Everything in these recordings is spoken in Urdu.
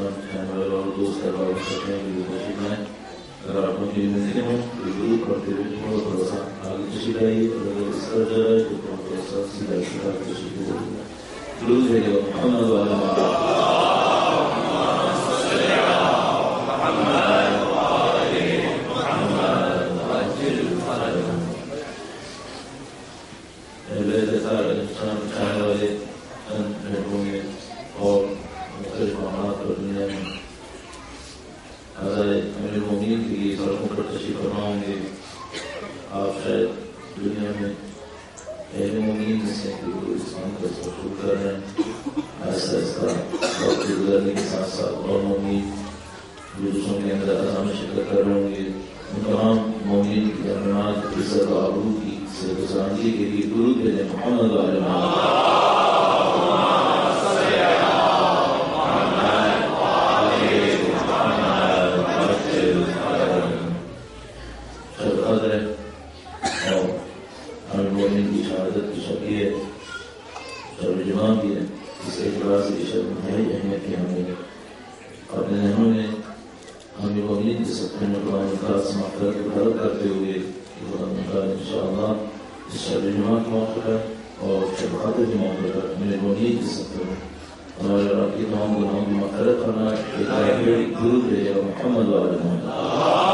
چینل اور دوست احباب کرتے ہیں کہ تشریف لائیں. اگر آپ لوگ کی ملتے ہوں تو ضرور کرتے ہوئے تھوڑا سا آگے تشریف لائیے. اور اگر اس طرح جا ہے تو تھوڑا سا سیدھا سیدھا تشریف لائیے. ضرور ہے محمد والا چاہنے والے چند گھنٹوں میں اور مختلف معاملات پر دنیا میں امیر المومنین کے لیے سڑکوں پر تشریف فرما ہوں گے. آپ شاید دنیا میں اہل مومنین میں سے اسلام کا سفر شروع کر رہے ہیں. ایسا وقت گزرنے کے ساتھ ساتھ اور مومنین جو دوسروں کے اندر اذان میں شرکت کر رہے ہوں گے, ان تمام مومنین کی درمیان عزت و آبرو کی صحت و سلامتی کے لیے درود بھیجیں. محمد وعلی محمد. کی شہادت کی شب یہ ہے, شب جمعہ بھی ہے. اس اعتبار سے یہ شب نہایت اہمیت کی ہمیں اپنے ذہنوں میں امیر المومنین کے صدقے میں قرآن پاک سے مغفرت کو طلب کرتے ہوئے انشاءاللہ اس شب جمعہ کا موقع ہے اور شب قدر کے موقع پر امیر المومنین کے صدقے میں ہمارے اور آپ کی تمام گناہوں کی مغفرت کرنا ایک درود ہے. محمد وعلی محمد.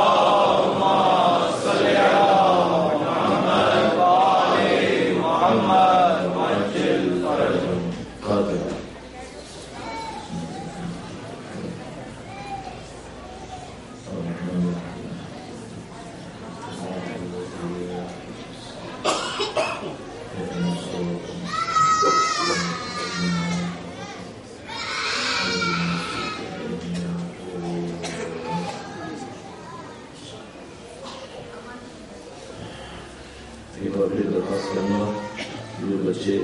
درخواست کرنا جو بچے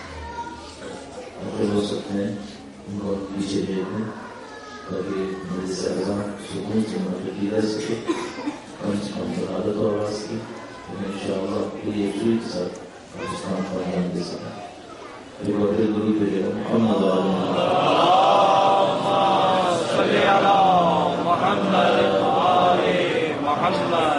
ہو سکتے ہیں ان کو پیچھے بھیج دیں تاکہ میرے صاحبہ سکون سے مدد کی جا سکے. کم سے کم عادت اور آواز کی انشاءاللہ پوری یکسوئی کے ساتھ پاکستان کو انجام دے سکیں. ایک بار پھر درود بھیجیں. محمد وعلی محمد.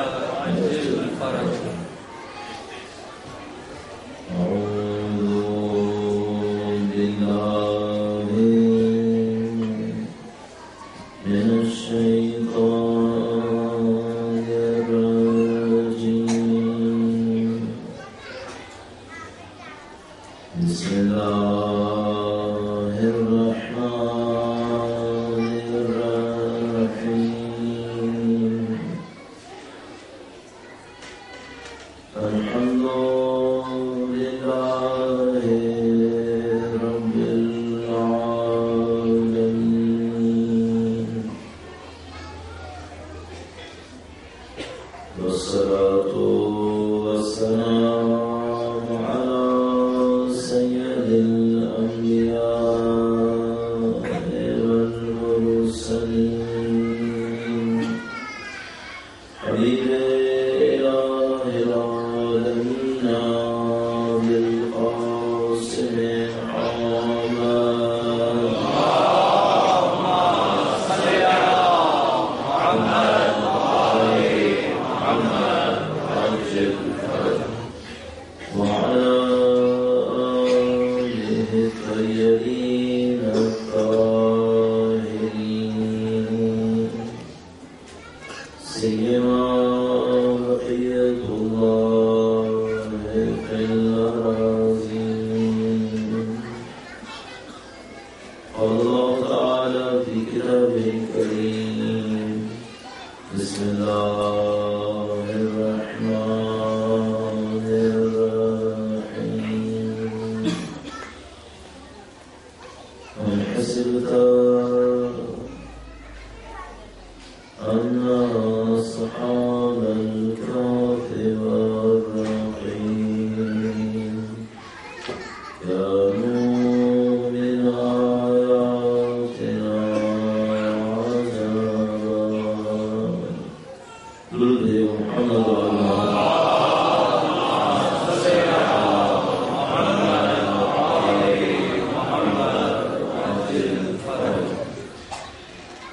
درود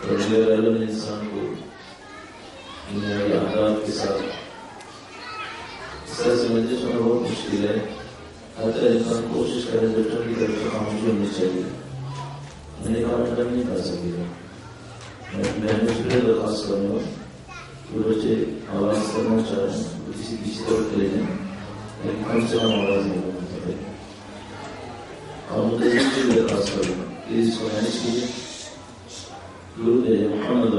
اور نے انسان کو دنیاوی آداب کے ساتھ اس طرح سمجھے سنا بہت مشکل ہے. ہر انسان کوشش کرے بچوں کی طرف سے خاموشی ہونی چاہیے. میں نے کہا میں نہیں کر سکے گا. میں نے درخواست کروں گا کہ بچے آواز کرنا چاہ رہے ہیں کسی کسی طرف لے جائیں لیکن کم سے کم آواز نہیں کرنا چاہیے. اور مجھے بھی درخواست کروں گا پلیز اس کو مینیج کیجیے. درود ہے محمد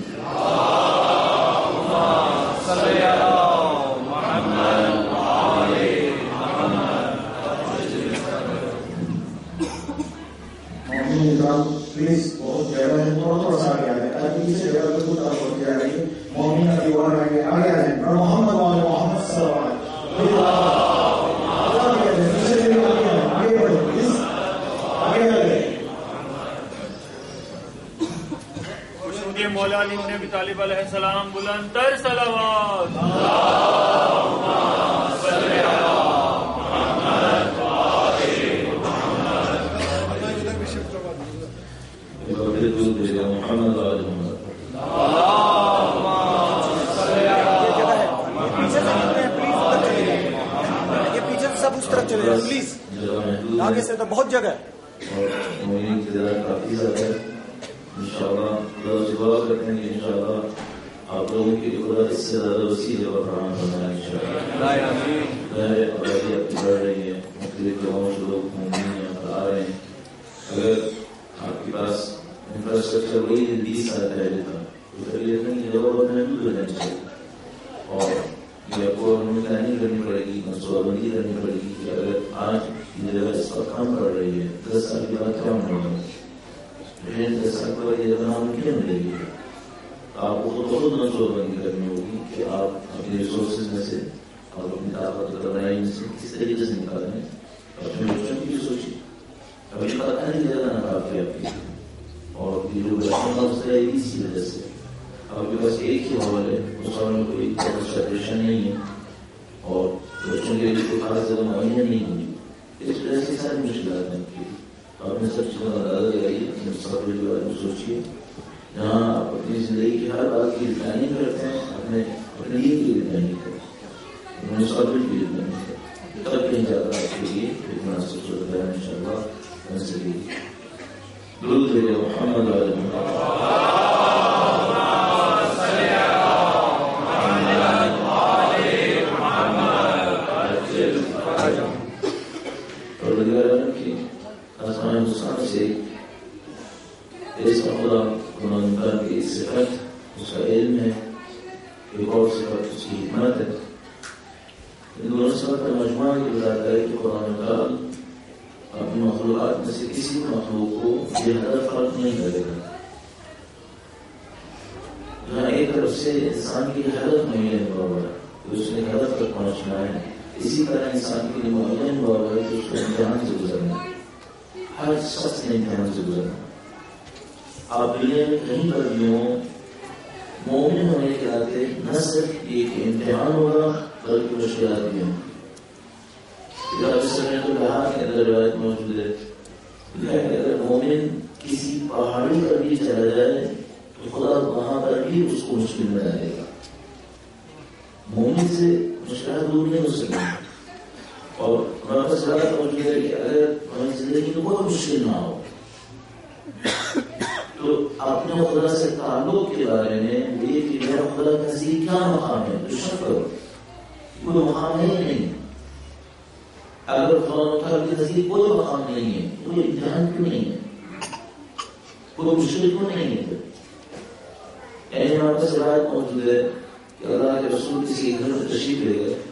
پلیز بہت جگہ ہے تھوڑا سا آگے آ جائے تاکہ کسی جگہ پہ خود آپ ہوتی آ رہی ہے. مومن ابھی اور آگے آ جائیں اور محمد والے محمد صلی اللہ علیہ وسلم. مولا علی بن ابی طالب علیہ السلام بلند تر صلوات. محمد یہ پیچھے سب اس طرف چلے جائیں پلیز. آگے سے تو بہت جگہ ہے اور مومنین کی تعداد کافی زیادہ ہے. انشاءاللہ اللہ سے دعا کرتے ہیں کہ انشاءاللہ آپ لوگوں کی خدا اس سے زیادہ وسیع جگہ فراہم کرنا ہے. انشاءاللہ آبادی آپ کی بڑھ رہی ہے. مختلف جگہوں سے لوگ مومنین یہاں پر آ رہے ہیں. اگر آپ کے پاس انفراسٹرکچر وہی 20 سال پہلے تھا تو پھر یہ جگہ بہت محدود ہو جانی چاہیے. اور یہ آپ کو پلاننگ کرنی پڑے گی, منصوبہ بندی کرنی پڑے گی کہ اگر آج یہ جگہ اس وقت کام کر رہی ہے 10 سال کے بعد کیا ہونے والا ہے. 10 سال کے بعد یہ جگہ ممکن ملے گی. آپ کو خود منصوبہ بندی کرنی ہوگی کہ آپ اپنے ریسورسز میں سے اور اپنی طاقت توانائی میں سے کس طریقے سے نکالیں. اپنے بچوں کی بھی سوچیے. ابھی پتہ نہیں جگہ نہ کافی آپ کی اور یہ جو بچوں کا مسئلہ ہے اسی وجہ سے آپ کے پاس ایک ہی ہال ہے. اس ہال میں کوئی سیپریشن نہیں ہے اور بچوں کے لیے کوئی خاص جگہ معینہ نہیں ہوگی. اس وجہ سے ساری مشکلات ہیں. آپ نے سب چیزوں کا اندازہ لگائیے, مستقبل کے بارے میں سوچیے. جہاں آپ اپنی زندگی کی ہر بات کی پلاننگ کرتے ہیں اپنے لیے کی پلاننگ کریں, مستقبل کی پلاننگ کریں, تب کہیں جا کر آپ کے لیے ایک مناسب صورت ہے انشاءاللہ بن سکے گی. درود ہے محمد علیہ کی آسمان ہندوستان سے اس کا خدا گناہگار کی ایک صفت اس کا علم ہے, ایک اور صفت اس کی حکمت ہے. ان دونوں صفت کا مجموعہ یہ بتاتا ہے کہ قرآن تعالیٰ اپنی مخلوقات میں سے کسی مخلوق کو یہ ہدف فرق نہیں کرے گا. جہاں ایک طرف سے انسان کی ہدف معین ہوا ہوا ہے کہ اس نے ہدف تک پہنچنا ہے, اسی طرح انسان کے لیے معین ہوا ہوا ہے کہ اس کو امتحان سے گزرنا ہے. ہر شخص نے امتحان سے گزرنا ہے. آپ دنیا میں کہیں پر بھی ہوں, مومن ہونے کے ناطے نہ صرف ایک امتحان ہوگا بلکہ مشکلات بھی ہوں. تو کہا کہ اندر روایت موجود ہے کہ اگر مومن کسی پہاڑی پر بھی چلا جائے تو خدا وہاں پر بھی اس کو مشکل میں ڈالے گا. مومن سے مشکلات دور نہیں ہو سکتی. اور ہمارے پاس روایت موجود ہے کہ اگر ہماری زندگی میں کوئی مشکل نہ ہو تو اپنے خدا سے تعلق کے بارے میں یہ کہ میرا خدا کا نزدیک کیا مقام ہے تو شک کرو. کوئی مقام ہے نہیں. اگر خدا کے نزدیک کوئی مقام نہیں ہے تو یہ امتحان کیوں نہیں ہے, کوئی مشکل کیوں نہیں ہے. یعنی ہمارے پاس روایت موجود ہے کہ اللہ کے رسول کسی گھر میں تشریف لے گئے,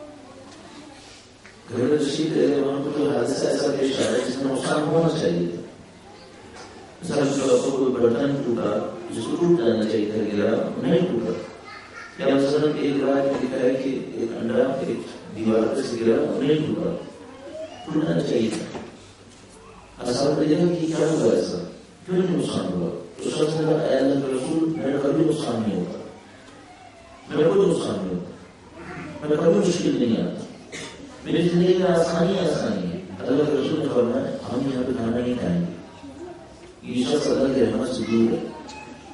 وہاں پر کوئی حادثہ ایسا پیش آیا جس میں نقصان ہونا چاہیے تھا. مثلا کوئی برتن ٹوٹا جس کو ٹوٹ جانا چاہیے تھا, گرا نہیں ٹوٹا. یا مثلا ایک رات میں لکھا ہے کہ ایک انڈا ایک دیوار پر سے گرا نہیں ٹوٹا, ٹوٹنا چاہیے تھا. اصل یہ کہ کیا ہوا ایسا, کیوں نہیں نقصان ہوا. تو شخص نے کہا اے اللہ کے رسول میرا کبھی نقصان نہیں ہوتا, میرا کوئی نقصان نہیں ہوتا, میرا کبھی مشکل نہیں آتا, میری زندگی میں آسانی آسانی ہے. اللہ کے رسول نے فرمایا ہم یہاں پہ کھانا نہیں کھائیں گے, یہ شخص اللہ کے رحمت سے دور ہے.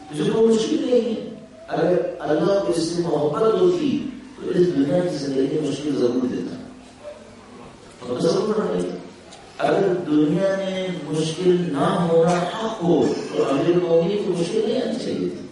مجھے کوئی مشکل نہیں ہے. اگر اللہ کو اس سے محبت ہوتی تو اس دنیا کی زندگی میں مشکل ضرور دیتا. ضرور نہیں. اگر دنیا میں مشکل نہ ہونا حق ہو تو امیر المومنین کو مشکل نہیں آنی چاہیے تھی.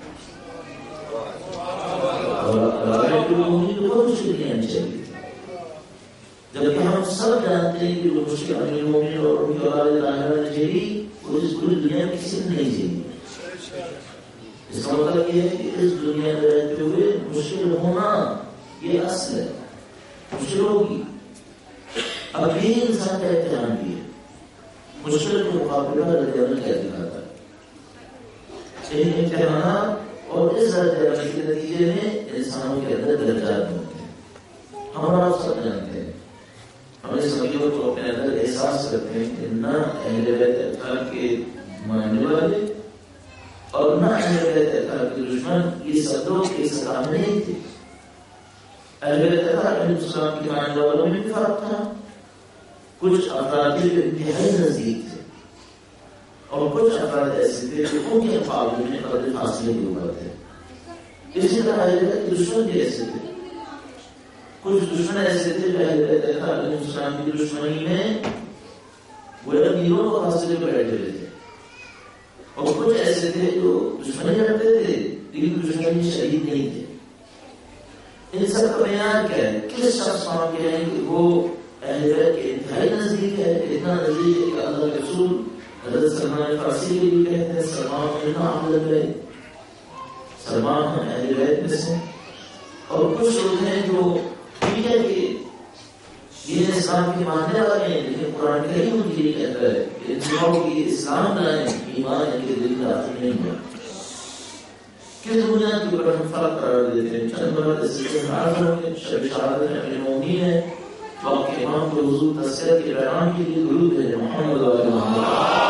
اور امیر المومنین کو کوئی مشکل نہیں آنی چاہیے تھی. جبکہ ہم سب جانتے ہیں کہ وہ مشکل امیر المومنین اور ان کی اولاد طاہرہ نے جھیلی وہ اس پوری دنیا میں کسی نے نہیں جھیلی. اس کا مطلب یہ ہے کہ اس دنیا میں رہتے ہوئے مشکل ہونا یہ اصل ہے. مشکل ہوگی. اب یہ انسان کا امتحان بھی ہے. مشکل کے مقابلہ رد عمل کیا دکھاتا ہے. ان امتحانات اور اس رد عمل کے نتیجے میں انسانوں کے اندر درجات ہوتے ہیں. ہمارا سب جانتے ہیں. ہم اس نبیوں کو اپنے اندر احساس کرتے ہیں کہ نہ اہل بیت اطہار کے ماننے والے اور نہ اہل بیت اطہار کے دشمن یہ سب لوگ ایک سطح میں نہیں تھے. اہل بیت اطہار علیہ السلام کے ماننے والوں میں بھی فرق تھا. کچھ افراد جو انتہائی نزدیک تھے اور کچھ افراد ایسے تھے جو ان کے مقابلے میں قدر فاصلے کے اوپر تھے. اسی طرح اہل بیت کے دشمن بھی ایسے تھے. کچھ دشمن ایسے تھے جو اہل بیت اطہار علیہ السلام کی دشمنی میں گویا میلوں کو فاصلے پر بیٹھے ہوئے تھے اور کچھ ایسے تھے جو دشمنی کرتے تھے لیکن دشمنی شہید نہیں تھے. ان سب کا بیان کیا ہے؟ کس شخص کو ہم کہیں کہ وہ اہل بیت کے انتہائی نزدیک ہے. اتنا نزدیک ہے کہ اللہ کے رسول حضرت سلمان فارسی کے لیے کہتے ہیں سلمان اہل بیت. سلمان ہم اہل بیت میں سے. اور کچھ لوگ ہیں جو ٹھیک ہے کہ یہ اسلام کے ماننے والے ہیں لیکن قرآن کریم ان کے لیے کہتا ہے کہ انسانوں کی اسلام لائیں ایمان ان کے دل میں داخل نہیں ہوا. کس بنیاد کے اوپر ہم فرق قرار دیتے ہیں؟ چند مرد اس سے شب شہادت میں امیر المومنین ہے. وقت کے امام کو حضور تذکرہ کے پیغام کے لیے درود ہے محمد و آل محمد.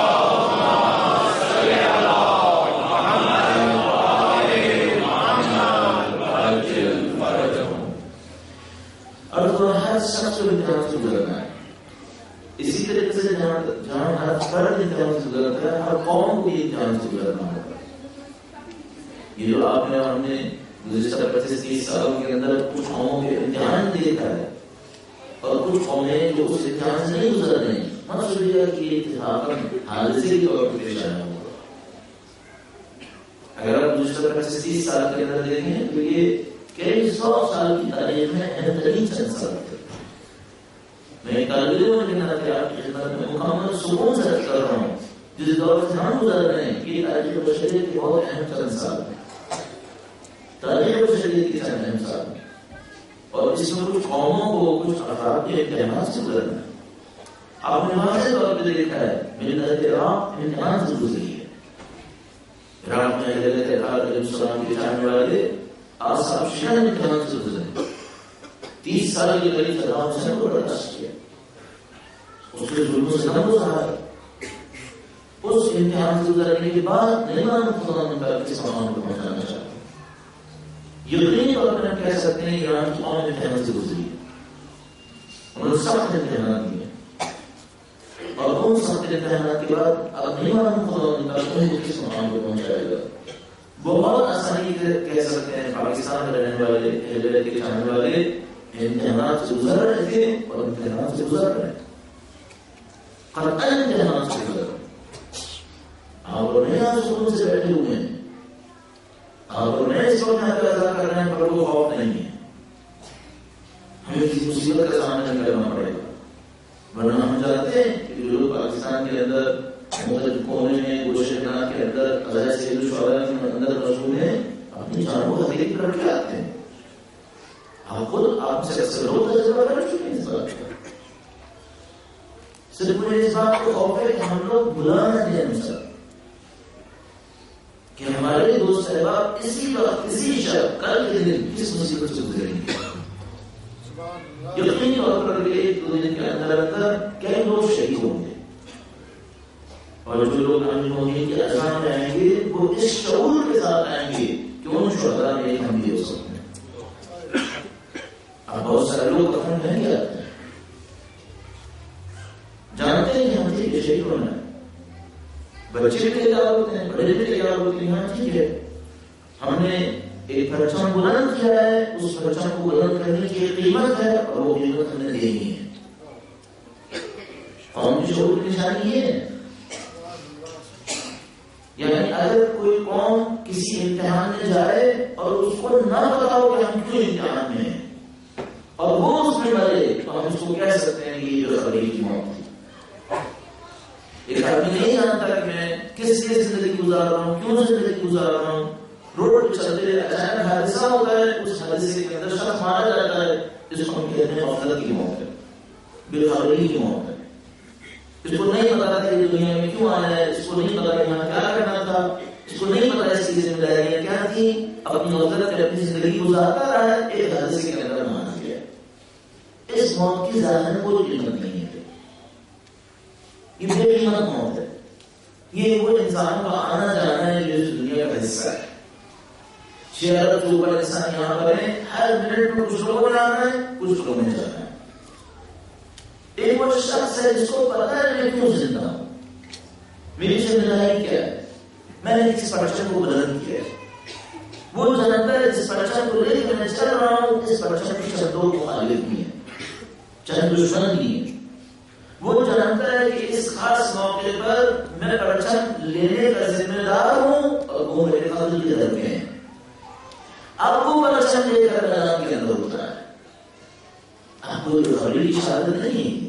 اور ہر شخص کو امتحان سے گزرنا ہے. اسی طریقے سے جہاں ہر فرد امتحان سے گزرتا ہے ہر قوم کو یہ امتحان سے گزرنا ہوگا. یہ جو آپ نے اور ہم نے گزشتہ 25-30 سالوں کے اندر کچھ قوموں کے امتحان دیکھا ہے اور کچھ قومیں جو اس امتحان سے نہیں گزر رہے ہیں مقصود یہ ہے کہ یہ اتفاقاً حادثے کے طور پر پیش آیا ہوگا. اگر آپ گزشتہ 25-30 سال کے اندر دیکھیں تو یہ کئی 100 سال کی تاریخ میں اہم ترین چند سال تھے. میں طالب علم کے ناطے آپ کی خدمت میں مکمل سکون سے کر رہا ہوں جس دور سے ہم گزر رہے ہیں کہ تاریخ بشریت کے بہت اہم چند سال ہیں. تاریخ بشریت کے چند اہم سال ہیں اور اس میں کچھ قوموں کو کچھ افراد کے امتحانات سے گزرنا ہے. آپ نے واضح طور پہ دیکھا ہے ملت عراق امتحان سے گزری ہے. عراق میں اہل بیت علیہ السلام کے چاہنے والے اصحاب شیعہ نے امتحان سے گزرے. 30 سال کے قریب صدام حسین کو برداشت کیا. اس کے ظلموں سے نہ گزرا. اس امتحان سے گزرنے کے بعد نہیں معلوم خدا نے پاکستان کو پہنچانا چاہتا. یقینی طور پر ہم کہہ سکتے ہیں کہ ایران کی قوم امتحان سے گزری ہے. انہوں نے سخت امتحانات دیے اور ان سخت امتحانات کے بعد اب نہیں معلوم خدا نے کو کس مقام کو پہنچائے گا. بہت آسانی سے کہہ سکتے ہیں پاکستان میں رہنے والے اہل بیت کے چاہنے والے امتحانات سے گزر رہے تھے اور امتحانات سے گزر رہے ہیں. قطعاً امتحانات سے گزر رہے ہیں. آپ اور نئے آپ سکون سے بیٹھے ہوئے ہیں. آپ اور نئے اس وقت میں پیدا کر رہے ہیں پر وہ خوف نہیں ہے. ہمیں کسی مصیبت کا سامنا نہیں کرنا پڑے گا. ورنہ ہم چاہتے ہیں کہ جو لوگ پاکستان کے اندر مختلف کونے میں گوشے بنا کے اندر عزائز سید الشہداء کے اندر مشغول ہیں اپنی جانوں کو خطرے کر کے آتے ہیں. آپ خود آپ سے اکثر لوگ تجربہ کر چکے ہیں اس بات کا. صرف مجھے اس بات کو خوف ہے کہ ہم لوگ بلا نہ دیں ہم سب کہ ہمارے دوست احباب اسی وقت اسی شب کل کے دن کس مصیبت سے گزریں گے. یقینی طور پر ایک دو دن کے اندر اندر کئی لوگ شہید ہوں گے اور جو لوگ امیر المومنین کے اذان میں آئیں گے وہ اس شعور کے ساتھ آئیں گے کہ ان شہداء میں ایک ہم بھی ہو سکتے ہیں. اب بہت سارے لوگ کفن نہیں آتے ہیں جانتے ہیں کہ ہم ٹھیک ہے شہید ہونا ہے بچے بھی تیار ہوتے ہیں، بڑے بھی تیار ہوتے ہیں. ہاں ٹھیک ہے، ہم نے ایک پرچم بلند کیا ہے، اس پرچم کو بلند کرنے کی ایک قیمت ہے اور وہ قیمت ہم نے دینی ہے. قوم کی شعور کی نشانی یہ ہے. یعنی اگر کوئی قوم کسی امتحان میں جائے اور اس کو نہ بتاؤ کہ ہم کیوں امتحان میں ہیں اور وہ اس میں مرے، تو ہم اس کو کہہ سکتے ہیں کہ یہ جو خبری کی موت تھی. ایک آدمی نہیں جانتا کہ میں کس لیے زندگی گزار رہا ہوں، کیوں زندگی گزار رہا ہوں. روڈ پہ چلتے اچانک حادثہ ہوتا ہے، اس حادثے کے اندر شخص مارا جاتا ہے، اس کو ہم کہتے ہیں غفلت کی موت ہے، بے خبری کی موت ہے. اس کو نہیں پتا تھا کہ دنیا میں کیوں آیا ہے، اس کو نہیں پتا یہاں کیا کرنا تھا، اس کو نہیں پتا اس کی ذمہ داریاں کیا تھی. اپنی غفلت میں اپنی زندگی گزارتا رہا ہے، ایک حادثے کے اندر مارا گیا. اس موت کی ظاہر کوئی قیمت نہیں ہے، یہ بے قیمت موت ہے. یہ وہ انسان کا آنا جانا ہے جو اس دنیا کا حصہ ہے. 6 ارب سے اوپر انسان یہاں پر ہے، ہر منٹ میں کچھ لوگوں نے آنا ہے، کچھ لوگوں نے جانا ہے. ایک وہ شخص ہے جس کو پتا ہے میں کیوں زندہ ہوں، میری ذمہ داری کیا ہے، میں نے کس پرچم کو بلند کیا ہے. وہ جانتا ہے جس پرچم کو لے کے میں چل رہا ہوں، اس پرچم کے چندوں کو مخالف بھی ہیں، چند دشمن بھی ہیں. وہ جانتا ہے کہ اس خاص موقع پر میں پرچم لینے کا ذمہ دار ہوں اور وہ میرے قتل کے در میں ہیں. اب وہ پرچم لے کر میدان کے اندر ہوتا ہے. اب کوئی خبری کی شہادت نہیں ہے،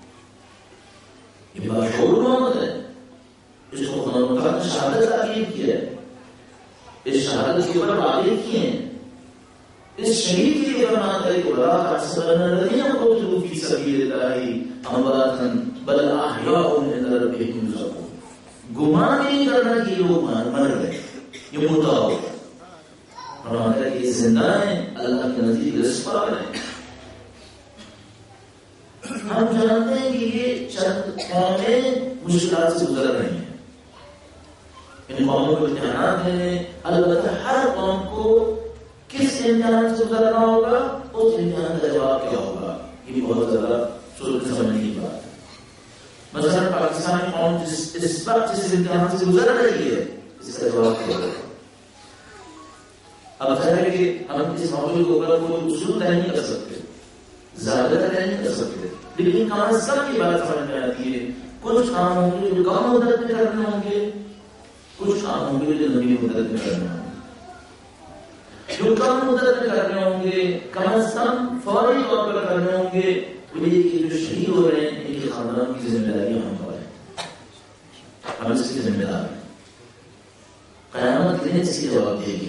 یہ باشعور موت ہے. اس کو خدا مختص نے شہادت تعریف کی ہے، اس شہادت کے اوپر واقع کیے ہیں. اس شہید کے لیے فرماتا ہے کہ وَلَا تَحْسَبَنَّ الَّذِينَ قُتِلُوا فِي سَبِيلِ اللَّهِ أَمْوَاتًا بَلْ أَحْيَاءٌ عِندَ رَبِّهِمْ يُرْزَقُونَ. گمان نہیں کرنا کہ یہ لوگ مر گئے، یہ مردہ ہو گئے. فرماتا ہے کہ یہ زندہ ہیں، اللہ کے نزدیک رزق پا رہے ہیں. ہم جانتے ہیں کہ یہ چند قومیں مشکلات سے گزر رہی ہیں، ان قوموں کو امتحانات ہیں. البتہ ہر قوم کو کس امتحان سے گزرنا ہوگا، اس امتحان کا جواب کیا ہوگا، یہ بہت زیادہ سوچ سمجھنے کی بات ہے. مثلا پاکستانی قوم اس وقت جس امتحان سے گزر رہی ہے، اس کا جواب کیا ہوگا. اب ظاہر ہے کہ ہم اس موضوع کے اوپر کوئی اصول طے نہیں کر سکتے، زیادہ طے نہیں کر سکتے، لیکن کم از کم کی بات سمجھ میں آتی ہے. کچھ کام ہوں گے جو کم مدت میں کرنے ہوں گے، کچھ کام ہوں گے جو لمبی مدت میں کرنے ہوں گے. جو کم مدت میں کرنے ہوں گے، کم از کم فوری طور پر کرنے ہوں گے، وہ یہ کہ جو شہید ہو رہے ہیں ان کے خاندان کی ذمہ داری ہم پر ہے، ہم اس کی ذمہ دار ہیں. قیامت کے دن اس کی جواب دے گی.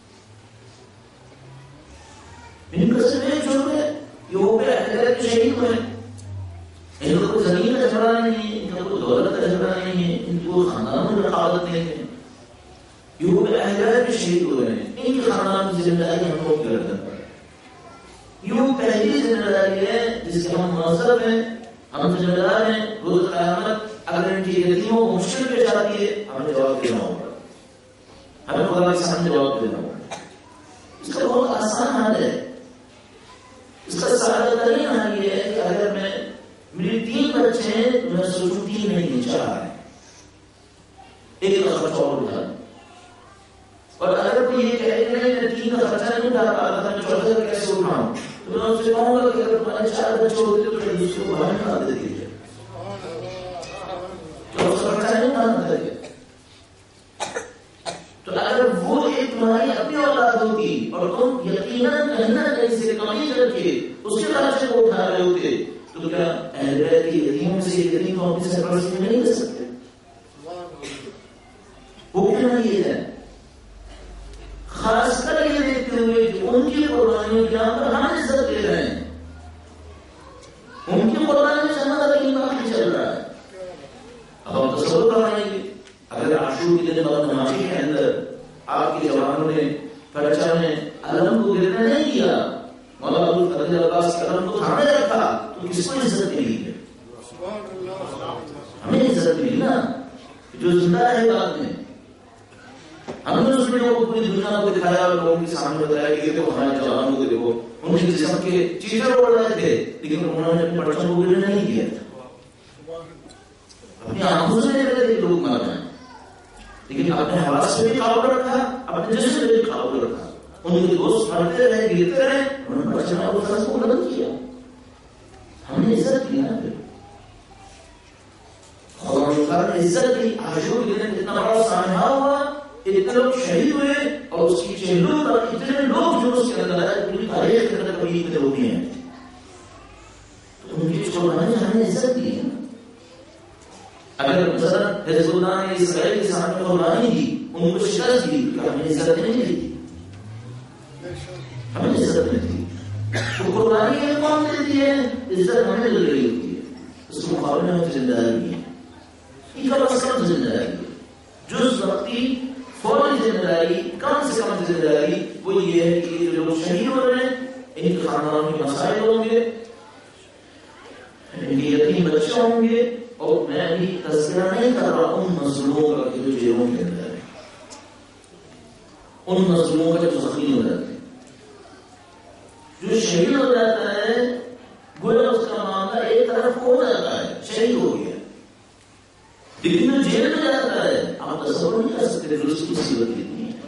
ان کا سے نہیں چھوڑ گئے، یہ وہ پہ اہل کے شہید ہوئے. ان کو کوئی زمین کا جھگڑا نہیں ہے، ان کا کوئی دولت کا جھگڑا نہیں ہے، ان کی کوئی خاندان میں رقابت نہیں ہے. یہ وہ پہ اہل کے شہید ہوئے ہیں، ان کی خاندان کی ذمہ داری ہم کو گردن پر ہے. یہ وہ پہلی ذمہ داری ہے جس کے ہم منصب ہیں، ہم ذمہ دار ہیں. روز قیامت اگر ان کی یتیموں کو مشکل پیش آتی ہے، ہمیں جواب دینا ہوگا، ہمیں خدا کے سامنے جواب دینا ہوگا. اس کا بہت آسان حل ہے. اس کا سادہ ترین حل یہ ہے کہ اگر میری 3 بچے ہیں تو میں سوچوں 3 نہیں 4 ہیں، ایک کا خرچہ اور اٹھا دوں. اور اگر کوئی یہ کہے کہ میں 3 کا خرچہ نہیں اٹھا پاتا تھا، میں 14 کا کیسے اٹھاؤں، تو میں اس سے کہوں گا کہ اگر تمہارے 4 بچے ہوتے تو پھر دوسرے کو باہر نکال دیتے تھے، 14 کا خرچہ نہیں اٹھانا تھا. تو اگر وہ ایک تمہاری اپنی اولاد ہوتی اور تم یقیناً کہیں نہ کہیں سے کمی کر کے اس کے خرچے کو اٹھا رہے ہوتے، تو کیا اہل بیت کی یتیموں سے یتیم کو اپنی سرپرستی میں نہیں دے سکتے؟ وہ کیوں نہیں یہ ہے؟ خاص کر یہ دیکھتے ہوئے کہ ان کی قربانیوں کے یہاں پر ہم عزت دے رہے ہیں، ان کی قربانی سے ہمارا دین باقی چل رہا ہے. اب ہم تصور کرائیں گے اگر عاشور کے دن اور نمازی کے اندر آپ کے جوانوں نے پرچہ میں علم کو گرنے نہیں دیا، مولا ابوالفضل عباس کے علم کو تھامے رکھا، تو کس کو عزت ملی ہے؟ ہمیں عزت ملی نا، جو زندہ ہے بعد میں. ہم نے اس ویڈیو کو پوری دنیا کو دکھایا اور لوگوں کے سامنے بتایا کہ دیکھو ہمارے جوانوں کو دیکھو، ان کے جسم کے چیزیں اڑ رہے تھے لیکن انہوں نے اپنے پرچم کو گرنے نہیں دیا. اپنی آنکھوں سے دیکھ رہے تھے لوگ مر رہے ہیں. لیکن اپنے حواس پہ بھی قابو رکھا، اپنے جسم پہ بھی قابو رکھا. ان کے دوست مرتے رہے، گرتے رہے، انہوں نے بچنا ابو طلحہ کو بلند کیا. ہم نے عزت کی نا پھر خدا نے عزت کی. عاشور کے دن اتنا بڑا سانحہ ہوا، اتنے لوگ شہید ہوئے اور اس کی چہلوں پر اتنے لوگ جو اس کے اندر آئے پوری تاریخ کے اندر کبھی اتنے ہوئے ہیں. تو ان کی قربانی ہم نے عزت دی ہے. اگر مثلا حزب اللہ نے اسرائیل کے سامنے قربانی دی، ان کو شکست دی، تو ہم نے عزت نہیں دی، ہمیں عزت نہیں دی. تو قربانی یہ کون دیتی ہے؟ عزت ہمیں مل رہی ہوتی ہے، اس کے مقابلے میں ذمہ داری نہیں ہے. یہ کم از کم ذمہ داری ہے، جز وقتی فوری ذمہ داری، کم سے کم ذمہ داری وہ یہ ہے کہ جو لوگ شہید ہو رہے ہیں ان کے خاندانوں کے مسائل ہوں گے، ان کے یتیم بچے ہوں گے. اور میں ابھی تذکرہ نہیں کر رہا ان مظلوموں کا جو جیلوں کے اندر ہے، ان مظلوموں کا جو زخمی ہو جاتے ہیں. جو شہید ہو جاتا ہے گویا اس کا معاملہ ایک طرف ہو جاتا ہے، شہید ہو گیا. لیکن جو جیل میں جاتا ہے آپ تصور نہیں کر سکتے جو اس کی مصیبت کتنی ہے.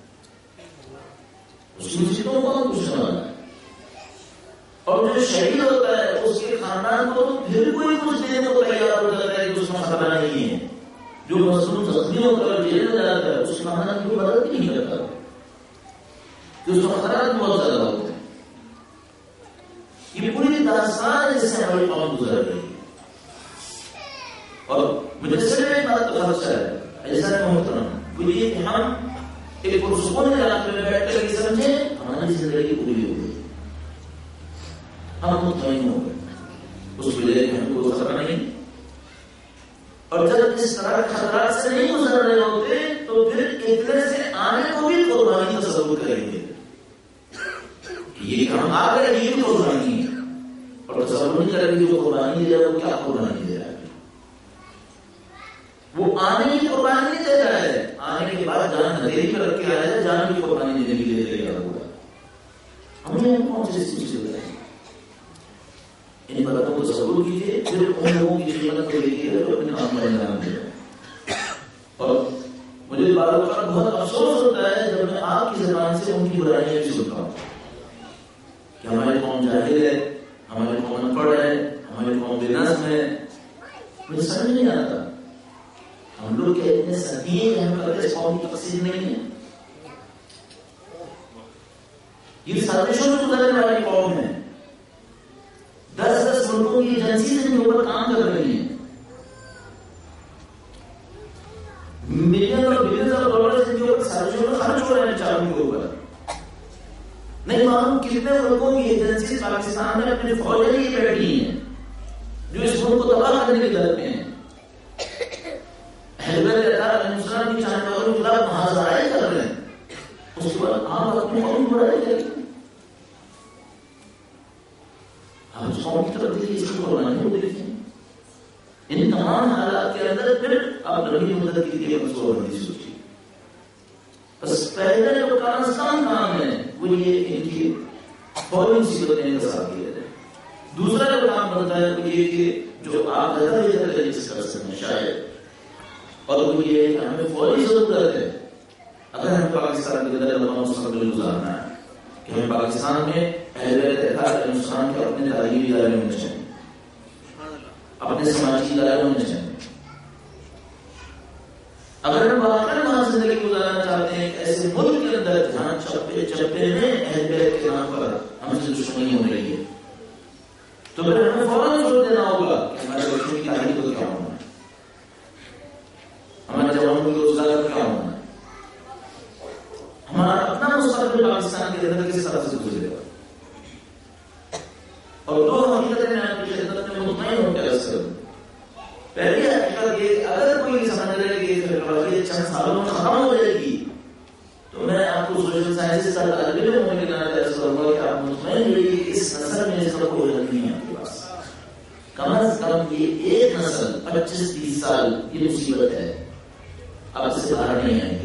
اس کی مصیبتوں کو کون پوچھنے والا ہے؟ اور جو شہید ہوتا ہے اس کے خاندان کو پھر کوئی کچھ دینے کو تیار ہو جاتا ہے کہ اس میں خطرہ نہیں ہے. جو مظلوم زخمی ہو کر جیل میں جاتا ہے اس خاندان کی مدد نہیں کرتا کہ اس میں خطرات بہت زیادہ ہوتے ہیں. یہ پوری داستان جس سے ہماری قوم گزر رہی ہے. اور مجھے صرف ایک بات کا خدشہ ہے ایسا ہے محترم، وہ یہ کہ ہم ایک پرسکون علاقے میں بیٹھ کر یہ سمجھیں ہماری زندگی پوری ہو گئی، ہم مطمئن ہو گئے، اس وجہ سے ہم کو خطرہ نہیں. اور جب اس طرح خطرات سے نہیں گزر رہے ہوتے تو پھر اتنے سے آنے کو بھی قربانی تصور کریں گے. یہ کام آ گئے یہ بھی قربانی ہے، اور تصور نہیں کریں گے جو قربانی دے رہا ہے وہ کیا قربانی دے رہا ہے. وہ آنے کی قربانی نہیں دے رہا ہے، آنے کے بعد جان ہتھیلی پر رکھ کے آیا ہے، جان کی قربانی دینے کے لیے دے رہا ہوگا. ہم نے کون سی چیز سے بتائی ان باتوں کو تصور کیجیے، پھر ان لوگوں کی قیمت کو دیکھیے جو اپنے کام میں انجام دے رہے ہیں. اور مجھے بار بار بہت افسوس ہوتا ہے جب میں آپ کی زبان سے ان کی برائیاں بھی سنتا ہوں کہ ہماری قوم جاہل ہے، ہماری قوم ان پڑھ ہے، ہماری قوم بے نظم ہے. مجھے سمجھ نہیں آتا ہم لوگ کے اتنے سطحی ہیں، ہم کہتے اس قوم کی تقسیم نہیں ہے. یہ سازشوں میں گزرنے والی قوم ہے، 10 ملکوں کی ایجنسی سے جو اوپر کام کر رہی ہیں، ملین اور بلین آف ڈالر سے جو اوپر سازشوں میں خرچ ہو رہے ہیں چاروں کے اوپر. نہیں معلوم کتنے ملکوں کی ایجنسی پاکستان میں اپنے فوجیں ہی بیٹھی ہیں جو اس ملک کو تباہ کرنے کے درد میں ہیں. ہندوستان کی چاہنے والوں کے خلاف محاذرائے کر رہے ہیں، اس کے بعد آپ اپنے قوم کی بڑائی کریں. آپ اس قوم کی طرف دیکھیے، اس کی قربانی کو دیکھیں. ان تمام حالات کے اندر پھر آپ لمبی مدت کے لیے منصوبہ بندی سوچیے. بس پہلے جو کارستان کام ہے وہ یہ ان کی فوری مصیبتیں کا ساتھ دیا جائے. دوسرا جو کام بنتا ہے وہ یہ کہ جو آپ بہتر طریقے سے کر سکتے ہیں شاید، اور وہ یہ ہے کہ ہمیں فوری ضرورت ہے اگر ہمیں پاکستان کے اندر لمبا مستقبل گزارنا ہے کہ ہمیں پاکستان میں اہل اتحاد ہندوستان کے اپنے تعلیمی ادارے ہونے چاہیے، اپنے سماجی ادارے ہونے چاہیے. اگر ہم واقعی وہاں زندگی گزارنا چاہتے ہیں ایسے ملک کے اندر جہاں چپے چپے میں اہل بیت کے نام پر ہم سے دشمنی ہو رہی ہے، تو پھر ہمیں فوراً زور دینا ہوگا کہ ہمارے بچوں کی تعلیم کو کیا ہونا ہے، ہمارے جوانوں کی روزگار کیا ہونا ہے، ہمارا اپنا مستقبل پاکستان کے اندر کس طرح سے گزرے گا. اور دو حقیقتیں میں آپ کی خدمت میں مطمئن ہو کے عرض کروں. پہلی حقیقت یہ اگر کوئی سمجھ رہے کہ یہ چند سالوں میں ختم ہو جائے گی تو میں آپ کو سوشل سائنس کا طالب علم ہونے کے ناطے عرض کروں گا کہ آپ مطمئن رہیے کہ اس نسل میں اس کا کوئی حل نہیں ہے آپ کے پاس. کم از کم یہ ایک نسل 25-30 سال یہ مصیبت ہے، آپ سے باہر نہیں آئیں گے.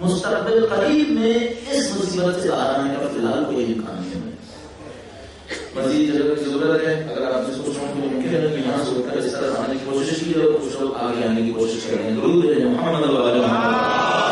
مستقبل قریب میں اس مصیبت سے باہر آنے کا فی الحال کوئی امکان نہیں ہے. مزید جگہ کی ضرورت ہے. اگر آپ جس کو ممکن ہے کہ یہاں سے اٹھ کر اس طرح آنے کی کوشش کی اور کچھ لوگ آگے آنے کی کوشش کریں. درود ہے محمد وعلی محمد.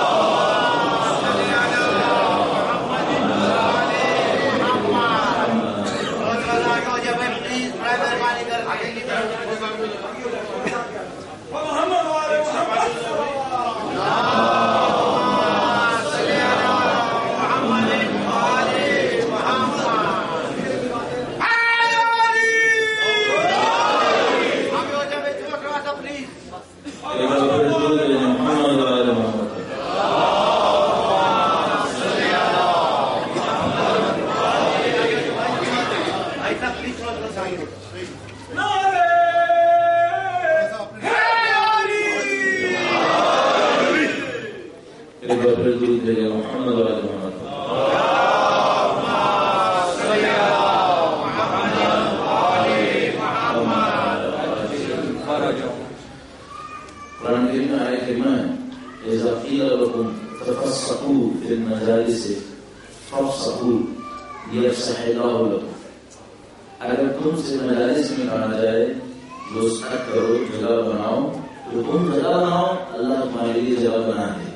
اگر تم سے مجالس میں کہا جائے دوست کرو جگہ بناؤ تو تم جگہ بناؤ اللہ تمہارے لیے جگہ بنا دے.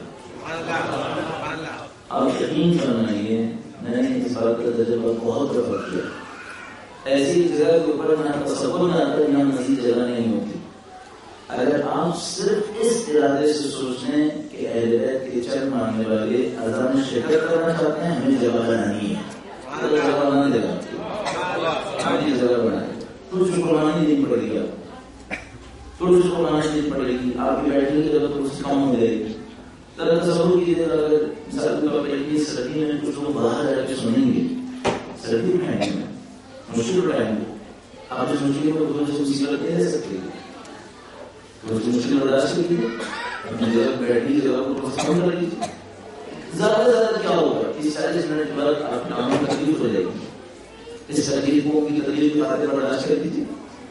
آپ یقین فرمائیے میں نے اس بات کا تجربہ بہت دفعہ کیا. ایسی جگہ کے اوپر نہ تصور نہ آتا نہ مزید جگہ نہیں ہوتی. اگر آپ صرف اس ارادے سے سوچیں کہ اہل بیت کے چل ماننے والے اذان میں شرکت کرنا چاہتے ہیں ہمیں جگہ بنانی ہے تو جگہ بنا دے گا. جگہ بنائے تو اس کو قربانی دینی پڑے گی. آپ تو اس کو قربانی دینی پڑے گی. آپ کی بیٹھنے کی جگہ تو اس کم ہو جائے گی. طرح تصور کیجیے اگر مثال کے طور پر اتنی سردی میں کچھ لوگ باہر جا کے سنیں گے سردی اٹھائیں گے مشکل اٹھائیں گے. آپ اس مشکل میں تھوڑی سی مصیبت نہیں رہ سکتے تھوڑی سی مشکل برداشت کیجیے. اپنی جگہ بیٹھنے کی جگہ کو کم کر لیجیے. زیادہ سے زیادہ کیا ہوگا 30-40 منٹ کے بعد آپ کی آنکھوں میں تکلیف ہو جائے گی. اس تکلیفوں کی تکلیف کی خاطر برداشت کر دیجیے.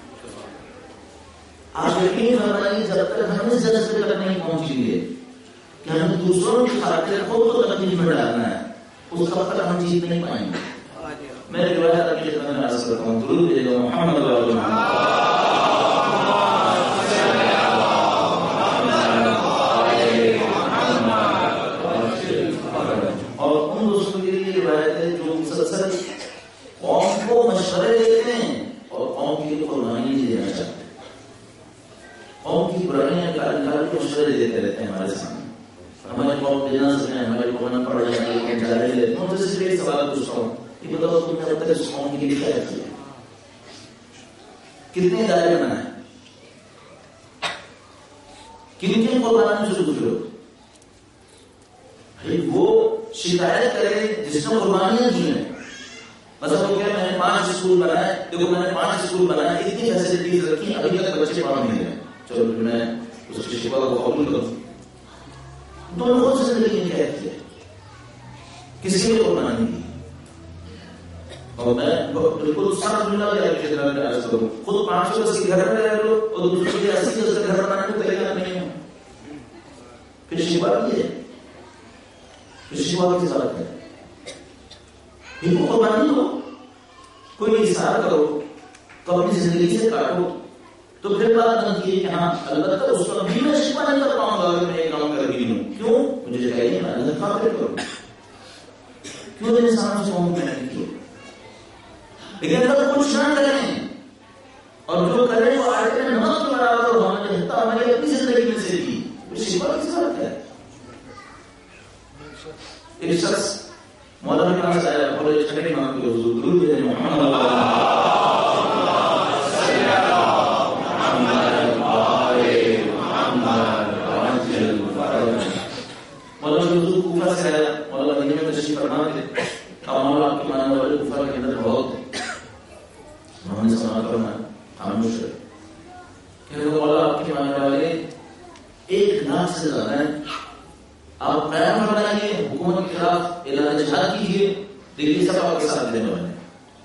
آپ یقین فرمائیے جب تک ہم اس جگہ سے تک نہیں پہنچیں گے کہ ہمیں دوسروں کی خاطر خود کو تکلیف میں ڈالنا ہے اس وقت تک ہم جیت نہیں پائیں گے. میں روایت آپ کی خدمت میں عرض کرتا ہوں. درود بھیجو محمد وعلی محمد. اور ان دوستوں کے لیے روایت ہے جو مسلسل قوم کو مشورے دیتے ہیں اور قوم کی قربانی نہیں دینا چاہتے. قوم کی برائیاں نکال کے مشورے دیتے رہتے ہیں ہمارے سامنے. ہماری قوم بزنس میں ہماری قوم پڑھ جاتی ہے جاری لیتے ہیں. ان سے صرف ایک سوال پوچھتا ہوں کہ بتاؤ تم نے اب تک اس قوم کے لیے کیا کیا؟ کتنے دائرے بنائے؟ کن کن قربانیوں سے گزرے ہو؟ وہ شکایت کرے جس نے قربانیاں دی ہیں. مطلب وہ کیا میں نے 5 اسکول بنائے. دیکھو میں نے 5 اسکول بنائے اتنی فیسلٹیز رکھی ابھی تک بچے پڑھ نہیں رہے. چلو میں اس کی شکوا کو قبول کروں. دونوں سے زندگی نے کیا کیا کسی نے قربانی دی. اور میں بالکل سب ملا خود 580 گھر میں رہ لو اور دوسرے کے 80 گھر بنانے کو تیار نہیں ہوں. پھر شکوا کی ہے پھر شکوا کی ضرورت ہے. ان کو قربانی دو کوئی اظہار کرو تو اپنی زندگی سے کاٹو تو پھر بات نہ کیے کہ ہاں البتہ اس کو بھی میں شکوا نہیں کر پاؤں گا اگر میں یہ کام کر بھی لوں. کیوں مجھے چاہیے میں اللہ خاطر کروں. کیوں میرے سامنے سے قوم محنت کی. لیکن اگر کچھ نہ کریں اور جو کریں وہ آٹے میں نمک کے برابر ہو ہماری اپنی زندگی میں سے کی شکوا کی ضرورت ہے. ایک شخص مولانا کے پاس آیا بولے چھٹے مانگ کے حضور درود بھیجیں محمد مولانا کے حضور کوفہ سے آیا. مولانا مدینے میں تشریف فرما تھے اور مولانا آپ کے ماننے والے کوفہ کے اندر بہت تھے. انہوں نے سماعت فرمایا خاموش رہے کہ مولانا آپ کے ماننے والے 1 لاکھ سے زیادہ ہیں. آپ قیام بنائیے حکومت کے خلاف اعلان جہاد کیجیے. دیکھیے سب آپ کے ساتھ دینے والے.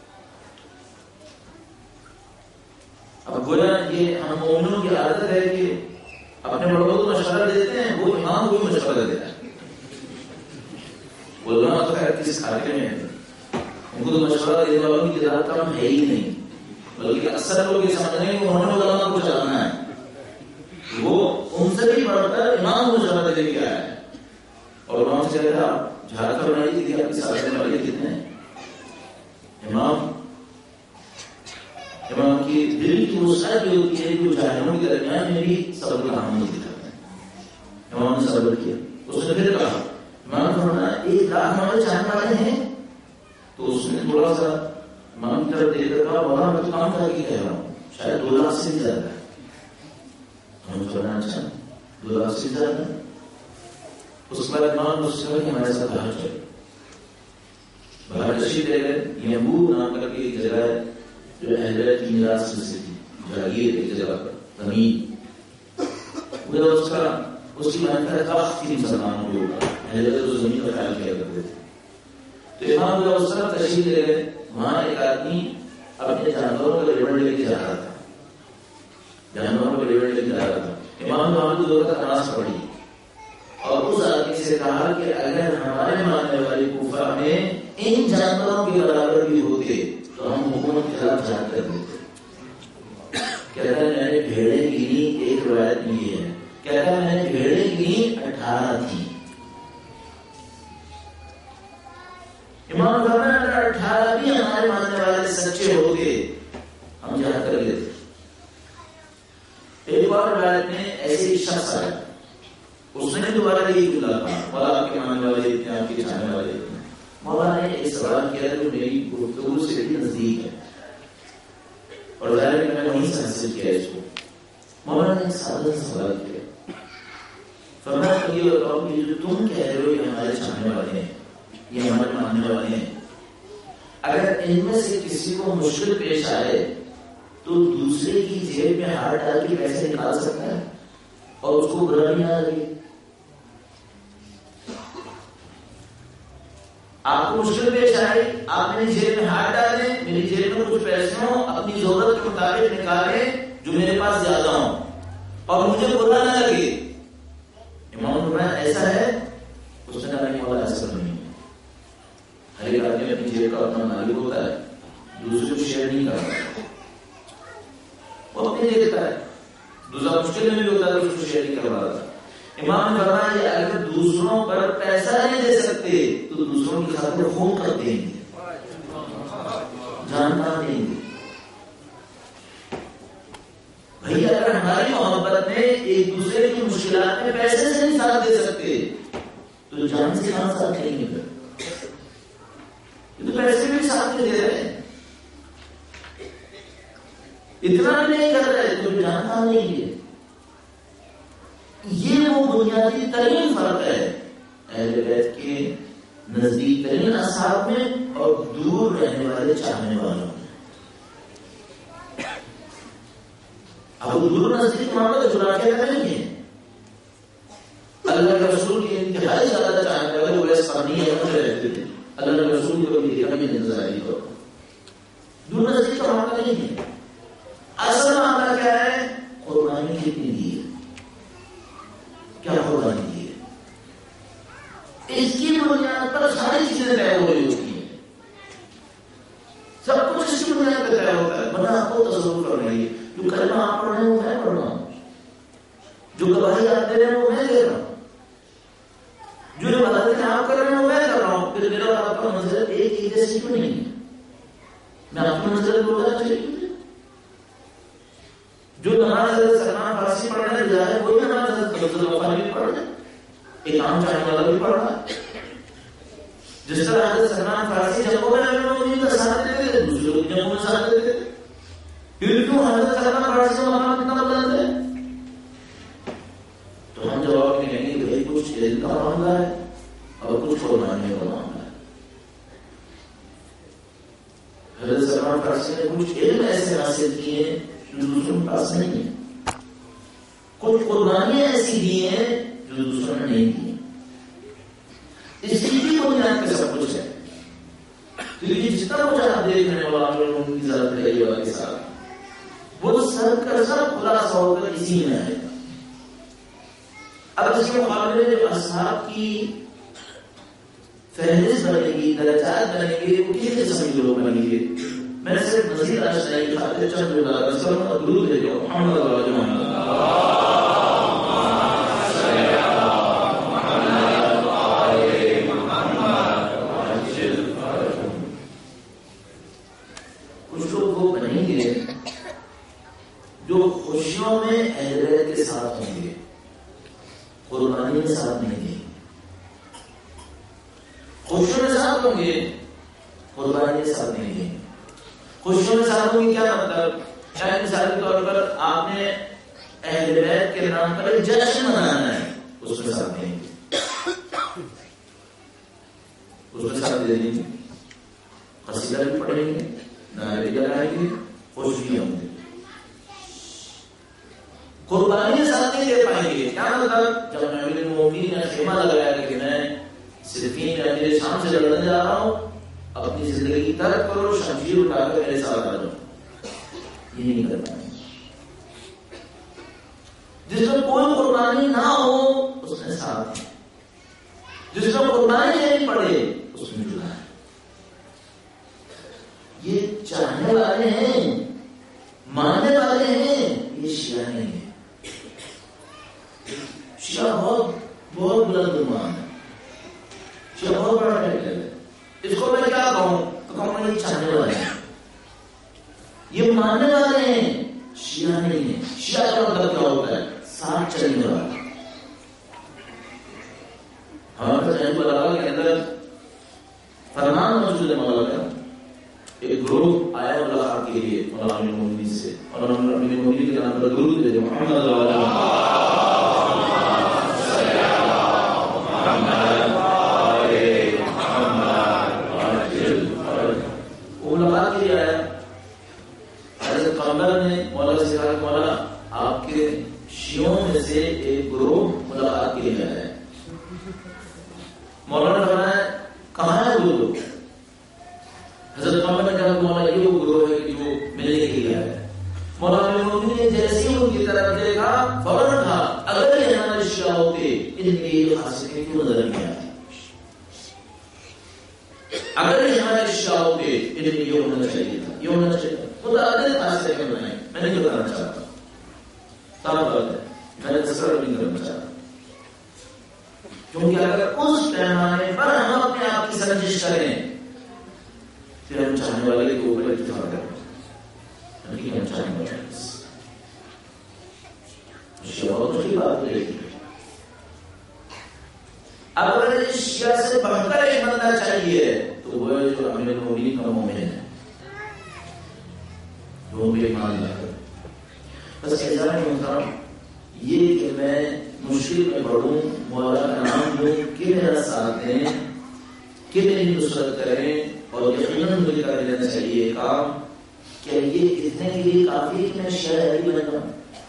اب گویا یہ ہم مومنوں کی عادت ہے کہ اپنے بڑوں کو مشورہ دیتے ہیں وہ امام کو مشورہ دیتا ہے. علماء تو خیر کس خاطر میں ہے ان کو تو مشورہ دینے والوں کی تعداد کم ہے ہی نہیں، بلکہ اکثر لوگ یہ سمجھتے ہیں کہ انہوں نے علماء کو چلانا ہے. وہ ان سے بھی بڑھ کر امام کو مشورہ دے کے آیا ہے. اور امام سے کہا جھاڑ کر بنائی تھی کہ آپ کے ساتھ دینے والے کتنے ہیں. امام کی دل کی وسعت یہ ہوتی ہے جو جاہلوں کے درمیان میں بھی صبر کا عمل دکھاتا ہے. امام نے صبر کیا. اس نے پھر کہا امام فرمایا 1 لاکھ ہمارے چاہنے والے ہیں. تو اس نے تھوڑا سا امام کی طرف دیکھ کر کہا بابا میں تو کام کر کے کہہ رہا ہوں شاید 2 لاکھ سے بھی زیادہ ہے. ہم فرمایا اچھا 2 لاکھ سے زیادہ ہے. اس کے بعد امام اس سے کہ ہمارے ساتھ باہر چلے. باہر تشریف لے گئے. یمبو نام کر کے ایک جگہ ہے جو اہل بیت کی میراث میں سے تھی، جاگیر ایک جگہ پر زمین. وہ اس کی معنی کاف تھی مسلمانوں کے اوپر. اہل بیت تو زمین کا خیال کیا کرتے تھے. تو امام اس طرف تشریف لے گئے. وہاں ایک آدمی اپنے جانوروں کا ریوڑ لے کے جا رہا تھا. جانوروں کا ریوڑ لے کے جا رہا تھا. امام نے وہاں کو 2 رکعت نماز پڑھی اور اس آدمی سے کہا کہ اگر ہمارے ماننے والے کوفہ میں ان جانوروں کے برابر بھی ہوتے تو ہم حکومت کے خلاف جہاد کر دیتے. کہتا ہے میں نے بھیڑیں گنی. ایک روایت میں یہ ہے کہتا ہے میں نے بھیڑیں گنی 18 تھی. امام فرمایا اگر 18 بھی ہمارے ماننے والے سچے ہوتے ہم جہاد کر لیتے. ایک اور روایت میں ایسے شخص آیا اس نے دوبارہ یہی کہا مولا آپ کے ماننے والے اتنے آپ کے چاہنے والے اتنے. مولا نے ایک سوال کیا جو میری گفتگو سے بھی نزدیک ہے اور ظاہر میں نے وہیں سے حاصل کیا اس کو. مولا نے ایک سادہ سوال کیا. فرمایا کہ یہ بتاؤ کہ جو تم کہہ رہے ہو یہ ہمارے چاہنے والے ہیں یہ ہمارے ماننے والے ہیں اگر ان میں سے کسی کو مشکل پیش آئے تو دوسرے کی جیب میں ہاتھ ڈال کے پیسے نکال سکتا ہے اور اس کو برا بھی نہ لگے. آپ کو مشکل پیش آئے آپ میری جیب میں ہاتھ ڈالیں میری جیب میں کچھ پیسے ہوں اپنی ضرورت کے مطابق نکالیں جو میرے پاس زیادہ ہوں اور مجھے برا نہ لگے. امام فرمایا ایسا ہے. اس نے کہا نہیں مولا ایسا نہیں ہے. ہر ایک آدمی اپنی جیب کا اپنا مالک ہوتا ہے دوسرے کو شیئر نہیں کرتا. وہ اپنے لیے دیتا ہے. دوسرا مشکل میں بھی ہوتا ہے اس کو شیئر نہیں کروا رہا. امام نے فرمایا اگر دوسروں پر پیسہ نہیں دے سکتے تو دوسروں کی خاطر خون کر دیں گے جان نہ دیں گے. بھائی اگر ہماری محبت میں ایک دوسرے کی مشکلات میں پیسے سے نہیں ساتھ دے سکتے تو جان سے کہاں ساتھ کریں گے. تو پیسے بھی ساتھ میں دے رہے ہیں اتنا نہیں کر رہے تو جان کہاں نہیں ہے. یہ وہ بنیادی ترین فرق ہے اہل بیت کے نزدیک ترین اصحاب میں اور دور رہنے والے چاہنے والوں میں. اب دور نزدیک معاملہ جڑا کے نہیں ہے. اللہ کے رسول کے انتہائی زیادہ چاہنے والے وہ اسلامی رہتے تھے. اللہ کے رسول کو بھی دیکھا بھی نہیں ہو. دور نزدیک کا معاملہ نہیں ہے. اصل معاملہ کیا ہے قربانی کتنی دی ہے کیا قربانی دی ہے اس کی بنیاد پر ساری چیزیں طے ہو رہی ہوتی ہیں. سب کچھ اس کی بنیاد پہ طے ہوتا ہے. بنا آپ کو تصور کر رہی ہے جو کلمہ آپ پڑھ رہے ہیں وہ میں پڑھ رہا ہوں جو گواہی آپ دے رہے ہیں وہ میں دے رہا ہوں جو عبادتیں آپ کر رہے ہیں وہ میں کر رہا ہوں. پھر میرا اور آپ کا منزل ایک ہی جیسی کیوں نہیں ہے. میں آپ کی منزل کو بتانا چاہیے جو نماز حضرت سلمان فارسی پڑھنے جائے وہی نماز حضرت عبد الغفار بھی پڑھ رہے ایک عام چاہنے والا بھی پڑھ رہا ہے. جس طرح حضرت سلمان فارسی جنگوں میں امیر کا ساتھ دیتے تھے دوسرے لوگ جنگوں میں ساتھ دیتے تھے. پھر کیوں حضرت سلمان فارسی کا مقام اتنا بلند ہے؟ تو ہم جواب میں کہیں گے کہ بھائی کچھ علم کا معاملہ ہے اور کچھ قربانی کا معاملہ ہے. حضرت سلمان فارسی نے کچھ علم ایسے حاصل کیے جو دوسروں کے پاس نہیں ہے. کچھ قربانیاں ایسی دی ہیں جو دوسروں نے نہیں دی. اس کی بھی بنیاد پہ سب کچھ ہے. کیونکہ جتنا کچھ آپ دیکھنے والے ان کی ذات رہی والا کے ساتھ وہ سب کا سب خلاصہ ہو کر اسی میں آئے گا. اب اس کے مقابلے میں اصحاب کی فہرست بنے گی، درجات بنے گی، وہ کس قسم کے لوگ بنیں گے؟ میں صرف مزید آشنائی کی خاطر چند رسول اور درود بھیجو محمد اور محمد کچھ لوگ وہ بنیں گے جو خوشیوں میں اہل بیت کے ساتھ ہوں گے، قربانی میں ساتھ نہیں دیں گے. خوشیوں میں ساتھ ہوں گے، قربانی کے ساتھ نہیں دیں گے. خوشیوں میں ساتھ ہوں گے کیا مطلب؟ شاید مثال کے طور پر آپ نے اہل بیت کے نام پر ایک جشن منانا ہے، اس میں ساتھ دیں گے، اس میں ساتھ دے دیں گے، قصیدہ بھی پڑھیں گے، نعرے بھی لگائیں گے، خوش بھی ہوں گے. قربانی ساتھ نہیں دے پائیں گے کیا مطلب؟ جب امیر المومنین نے خیمہ لگایا کہ میں صرفین یا میرے شام سے لڑنے جا رہا ہوں، اپنی زندگی ترک کرو، شمشیر اٹھا کر میرے ساتھ آ جاؤ، یہ نہیں کر پائیں گے. جس میں کوئی قربانی نہ ہو اس میں ساتھ ہے، جس میں قربانی نہیں پڑے اس میں جدا ہے. یہ چاہنے والے ہیں، ماننے والے ہیں، یہ شیعہ نہیں ہے. شیعہ بہت بلند عنوان ہے، شیعہ بہت بڑا ٹائٹل ہے. اس کو میں کیا کہوں تو کہوں میں یہ چاہنے والے ہیں، یہ ماننے والے ہیں، شیعہ نہیں ہے. شیعہ کا مطلب کیا ہوتا ہے؟ ساتھ چلنے والا. ہمارے جنگ بلاغہ کے اندر فرمان موجود ہے مولا کا، ایک گروہ آیا ملاقات کے لیے مولا امیر المومنین سے، اور امیر المومنین کے نام پر درود بھیجو محمد وہ ملاقات کے لیے آیا. حضرت پیغمبر نے مولا سے کہا کہ مولا آپ کے شیعوں میں سے ایک گروہ ملاقات کے لیے آیا ہے. مولانا نے فرمایا کہاں ہے وہ لوگ؟ حضرت پیغمبر نے کہا کہ مولا یہ وہ گروہ ہے جو ملنے کے لیے آیا ہے. مولانا المومنین نے جیسے ہی ان کی طرف دیکھا فوراً کہا اگر یہ ہمارے شیعہ ہوتے ان کی یہ خاصیتیں کیوں نظر نہیں آتی؟ اگر یہ ہمارے شیعہ ہوتے ان میں یہ ہونا چاہیے تھا، یہ ہونا چاہیے تھا. متعدد خاصیتیں بنائیں، میں نہیں بتانا چاہتا، صاف بات ہے، میں نے تصور نہیں کرنا چاہتا. کیونکہ اگر اس پیمانے پر ہم اپنے آپ کی سرجش کریں پھر ہم چاہنے والے کے اوپر اتفاق کریں، نہیں ہم چاہنے والے بہت اچھی بات ہے. اگر اس شیعہ سے بڑھ کر ایک بندہ چاہیے تو وہ ہے جو امیر المومنین کا مومن ہے، جو بھی ایمان لاتا ہے. بس اعزاز محترم یہ کہ میں مشکل میں پڑھوں، مولا کا نام لوں کہ میرا ساتھ دیں، کہ میری نصرت کریں، اور یقیناً مجھے کر لینا چاہیے کام. کیا یہ اتنے کے لیے کافی کہ میں شیعہ بن جاؤں؟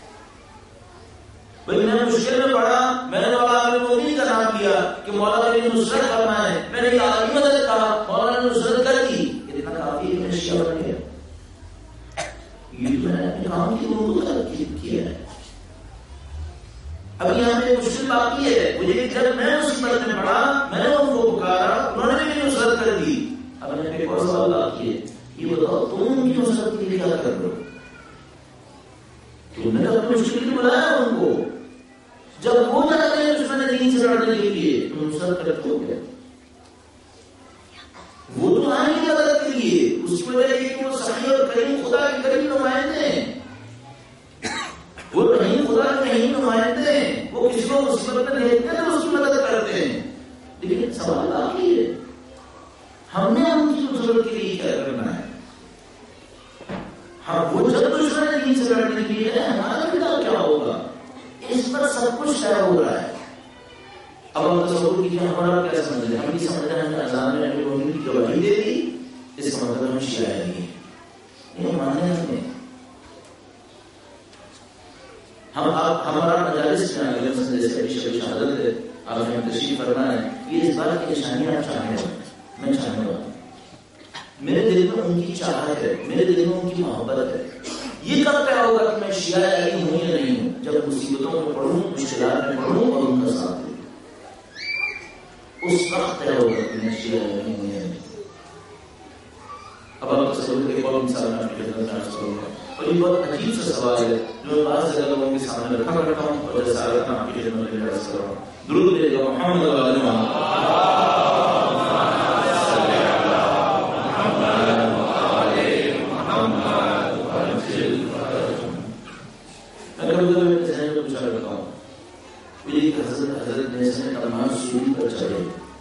بھائی میں مشکل میں پڑھا، میں نے مولا امیر المومنین کا نام لیا کہ مولا میری نصرت فرمائے، میں نے یہ مدد کہا، مولا نے نصرت کر دی، اتنا کافی کہ میں شیعہ بن گیا. یہ تو میں نے اپنے کام کی ضرورت کیا ہے. اب یہاں پہ مشکل باقی ہے، مجھے کہ جب میں مصیبت میں پڑا میں نے ان کو پکارا، انہوں نے میری نصرت کر دی. اب میں نے ایک اور سوال کیے، یہ بتاؤ تم ان کی نصرت کے لیے کیا کر رہے ہو؟ تم نے اپنی مشکل میں بلایا ان کو، جب وہ جاتے ہیں دشمن دین سے لڑنے کے لیے تم نصرت کرتے ہو کیا؟ وہ تو آئیں گے مدد کے لیے، اس کی وجہ یہ کہ وہ صحیح اور کریم خدا کے کریم نمائندے ہیں، وہ رحیم خدا کے رحیم نمائندے ہیں. وہ کسی کو مصیبت میں دیکھتے ہیں تو اس کی مدد کرتے ہیں. لیکن سوال باقی ہے، ہم نے ان کی نصرت کے لیے کیا کرنا ہے؟ ہم وہ جب دشمن دین سے لڑنے کے لیے ہمارا کردار کیا ہوگا؟ اس پر سب کچھ طے ہو رہا ہے. اب ہم تصور کیجیے ہمارا کیا سمجھ رہے ہیں؟ ہم یہ سمجھ رہے ہیں ہم نے اذان میں امیر المومنین کی گواہی دے دی، اس کا مطلب ہم شیعہ نہیں ہیں. یہ ماننے ہم نے ہمارا مجالس میں اگلے مسئلے جیسے ابھی شب شہادت ہے، آپ نے تشریف فرما ہے، یہ اس بات کی نشانی آپ چاہنے والے، میں چاہنے والا. میرے دل میں ان کی چاہت ہے، میرے دل میں ان کی محبت ہے. یہ کب طے ہوگا کہ میں شیعہ ہوں یا نہیں ہوں؟ جب مصیبتوں میں پڑھوں، مشکلات میں پڑھوں اور ان کا ساتھ دوں. اس وقت طے ہوگا کہ میں شیعہ نہیں ہوں یا نہیں. اب آپ تصور کریں ایک اور مثال میں آپ کی خدمت میں عرض کروں گا، اور یہ بہت عجیب سا سوال ہے جو میں بعض جگہ لوگوں کے سامنے رکھا ہوں اور جیسا رکھا آپ کی خدمت میں عرض کر رہا ہوں. درود دے گا محمد و آل محمد. حضرت نے تمام سوری پر چڑھے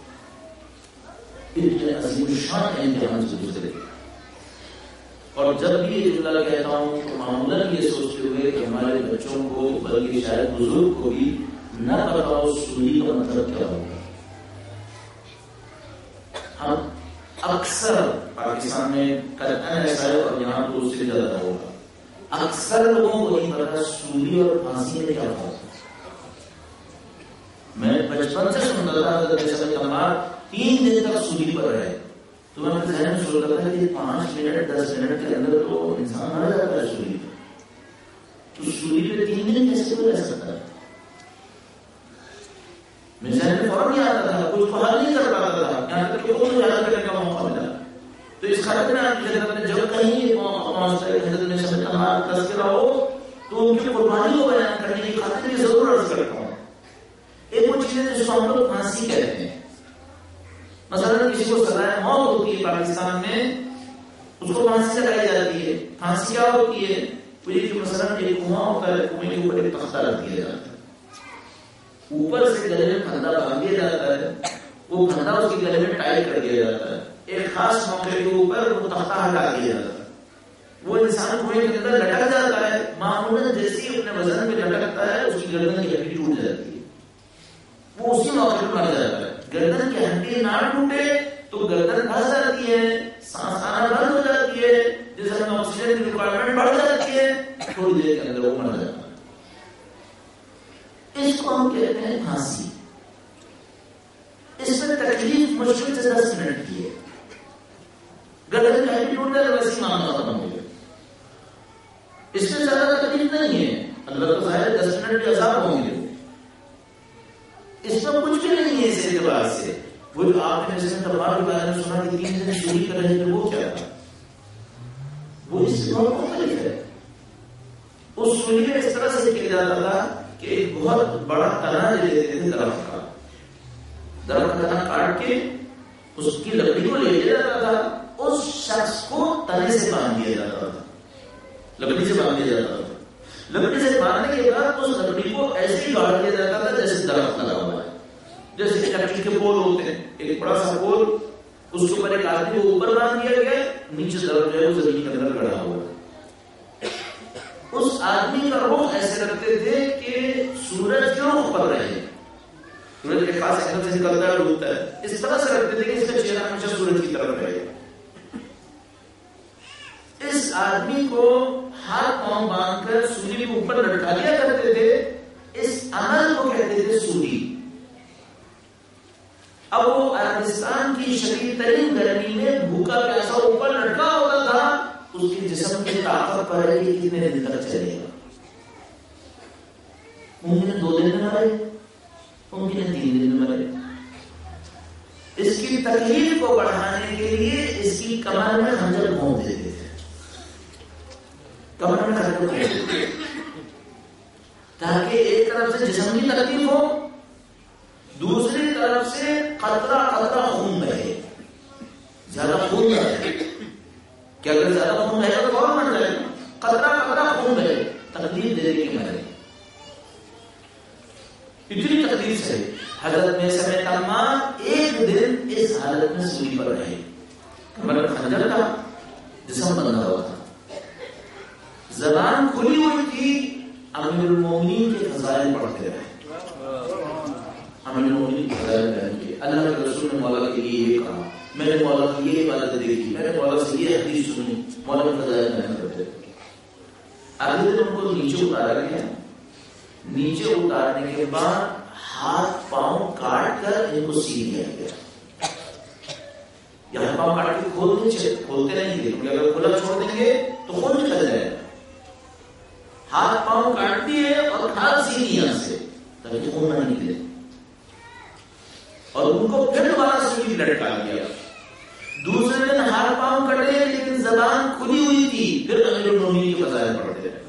اتنے عظیم شان امتحان سے گزرے، اور جب بھی یہ جملہ کہتا ہوں تو معمولاً یہ سوچتے ہوئے کہ ہمارے بچوں کو بلکہ شاید بزرگ کو بھی نہ پتا ہو سوری کا مطلب کیا ہوگا. ہم اکثر پاکستان میں کرتا ہے ایسا ہے، اور یہاں تو اس سے زیادہ ہوگا، اکثر لوگوں کو نہیں پتا سوری اور پھانسی میں کیا ہوتا. میں بچپن سے سنتا تھا حضرت صلی اللہ 3 دن تک سولی پر رہے تو میں اپنے ذہن میں سوچتا تھا کہ 5 منٹ 10 منٹ کے اندر تو انسان مر جاتا ہے سولی پر، تو سولی پہ 3 دن کیسے کوئی رہ سکتا ہے؟ میرے ذہن میں فوراً نہیں آتا تھا، کچھ حل نہیں کر پاتا تھا، یہاں تک کہ خود یاد کرنے کا موقع ملا. تو اس خاطر میں آپ کی خدمت میں جب کہیں پہنچتا ہے حضرت میں سمجھ اللہ تذکرہ ہو تو ان کی قربانی کو بیان کرنے کی خاطر یہ ضرور عرض کرتا ہوں. ایک وہ چیزیں جس کو ہم لوگ پھانسی کہتے ہیں، مثلا کسی کو سزائے موت ہوتی ہے پاکستان میں، اس کو پھانسی لگائی جاتی ہے. پھانسی کیا ہوتی ہے؟ وہ یہ کہ مثلا ایک کنواں ہوتا ہے، کنویں کے اوپر ایک تختہ رکھ دیا جاتا ہے، اوپر سے گلے میں پھندا باندھ دیا جاتا ہے، وہ پھندا اس کے گلے میں ٹائٹ کر دیا جاتا ہے، ایک خاص موقع کے اوپر وہ تختہ ہٹا دیا جاتا ہے، وہ انسان کنویں کے اندر لٹک جاتا ہے. معمولاً جیسے ہی اپنے وزن پہ لٹکتا ہے اس کی گردن کی ہڈی ٹوٹ جاتی ہے، وہ اسی موقع پر مر جاتا ہے. گردن کی ہڈی نہ ٹوٹے تو گردن پھنس جاتی ہے، سانس آنا بند ہو جاتی ہے، جسم میں آکسیجن کی ریکوائرمنٹ بڑھ جاتی ہے، تھوڑی دیر کے اندر وہ مر جاتا ہے. اس کو ہم کہتے ہیں پھانسی. اس میں تکلیف مشکل سے 10 منٹ کی ہے، گردن کی ہڈی ٹوٹ جائے تو ویسے معاملہ ختم ہو گیا. اس سے زیادہ تکلیف نہیں ہے، اللہ تو ظاہر 10 منٹ بھی عذاب ہوں گے، اس میں کچھ بھی نہیں ہے. اس اعتبار سے وہ آپ نے جس میں تبار کے بارے میں سنا کہ 3 دن چوری کر رہے تھے، وہ کیا تھا؟ وہ اس سے بہت مختلف ہے. اس سولی میں اس طرح سے کیا جاتا تھا کہ ایک بہت بڑا تنا لے لیتے تھے درخت کا تنا کاٹ کے اس کی لکڑی کو لے لیا جاتا تھا، اس شخص کو تنے سے باندھ دیا جاتا تھا، لکڑی سے باندھ دیا جاتا تھا. لکڑی سے باندھنے کے بعد اس لکڑی کو ایسے ہی گاڑ دیا جاتا تھا جیسے درخت لگا ہوا ہے، جیسے لکڑی کے پول ہوتے ہیں، ایک بڑا سا پول، اس کے اوپر ایک آدمی کو اوپر باندھ دیا گیا، نیچے درخت جو ہے وہ زمین کے اندر کھڑا ہوا ہے. اس آدمی کا رخ ایسے رکھتے تھے کہ سورج کے رخ پر رہے، سورج کے خاص اینگل سے نکلتا ہے ڈوبتا ہے، اس طرح سے رکھتے تھے کہ اس کا چہرہ ہمیشہ سورج کی طرف رہے. اس آدمی کو ہاتھ پاؤں باندھ کر سولی کو اوپر لٹکا دیا کرتے تھے. اس عمل کو کہتے تھے سولی. اب وہ عربستان کی شدید ترین گرمی میں بھوکا پیاسا اوپر لٹکا ہوتا تھا، اس کے جسم کی طاقت پر ہے کہ کتنے دن تک چلے گا. ممکن 2 دن میں مرے، ممکن 3 دن میں مرے. اس کی تکلیف کو بڑھانے کے لیے اس کی کمر میں خنجر گھونپ دیتے تھے، کمر میں خنجر گھونپ دیتے تھے تاکہ ایک طرف سے جسم کی تکلیف ہو، دوسری طرف سے قطرہ قطرہ خون بہے، زیادہ خون نہ بہے. کہ اگر زیادہ خون بہے تو فوراً مر جائے گا، قطرہ قطرہ خون بہے، تکلیف دے کے مرے. اتنی تکلیف سے حضرت میں سمے تمام ایک دن اس حالت میں سولی پر رہے. کمر میں خنجر تھا، جسم بندھا ہوا تھا، زبان کھلی ہوئی تھی. امیر المومنین کے فضائل پڑھتے رہے، امیر المومنین کے فضائل بیان کیے. اللہ کے رسول نے مولا کے لیے یہ کہا، میں نے مولا کی یہ عبادت دیکھی، میں نے مولا سے یہ حدیث سنی، مولا کے فضائل بیان کرتے رہے. آگے ان کو نیچے اتارا گیا. نیچے اتارنے کے بعد ہاتھ پاؤں کاٹ کر ان کو سی دیا گیا. یہاں پاؤں کاٹ کے کھولتے نہیں تھے، کیونکہ اگر کھلا چھوڑ دیں گے تو خون نکل جائے گا. ہاتھ پاؤں کاٹ دیے اور کھال سی دی یہاں سے تاکہ خون نہ نکلے. اور ان کو پھر دوبارہ سوئی لٹکا دیا. دوسرے دن ہاتھ پاؤں کٹے لیکن زبان کھلی ہوئی تھی، پھر امیر المومنین کے فضائل پڑھتے ہیں.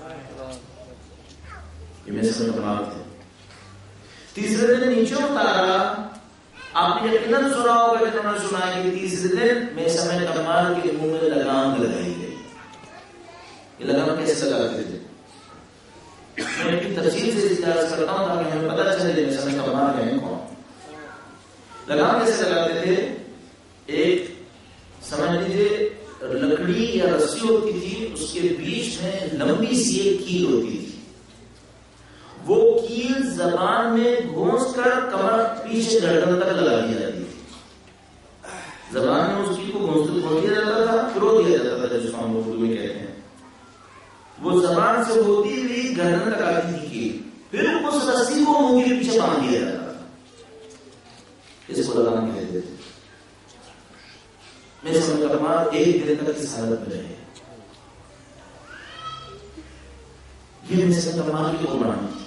یہ میرے سامنے کمال تھے. تیسرے دن نیچے اتارا. آپ نے یقیناً سنا ہوگا کہ انہوں نے سنا ہے کہ تیسرے دن میں سمے کمال کے منہ میں لگام لگائی گئی. یہ لگام کیسے لگاتے تھے؟ میں ایک تفصیل سے اجازت کرتا ہوں تاکہ ہمیں پتہ چلے میں سمے کمال ہیں کون. لگام کیسے لگاتے تھے؟ ایک سمجھ لیجیے لکڑی یا رسی ہوتی تھی، اس کے بیچ میں لمبی سی ایک کیل ہوتی تھی. وہ کیل زبان میں گھونس کر کمر پیچھے گردن تک لگا دی جاتی تھی. زبان میں اس کیل کو گھونس دیا جاتا تھا، پرو دیا جاتا تھا، جس کو ہم لوگ اردو میں کہتے ہیں. وہ زبان سے ہوتی ہوئی گردن تک آتی تھی کیل، پھر اس رسی کو منہ کے پیچھے باندھ دیا جاتا تھا. اس کو لگام کہتے تھے. میں سمجھ کمال ایک دن تک اس حالت میں رہے. یہ میں سمجھ کمال کی قربانی تھی.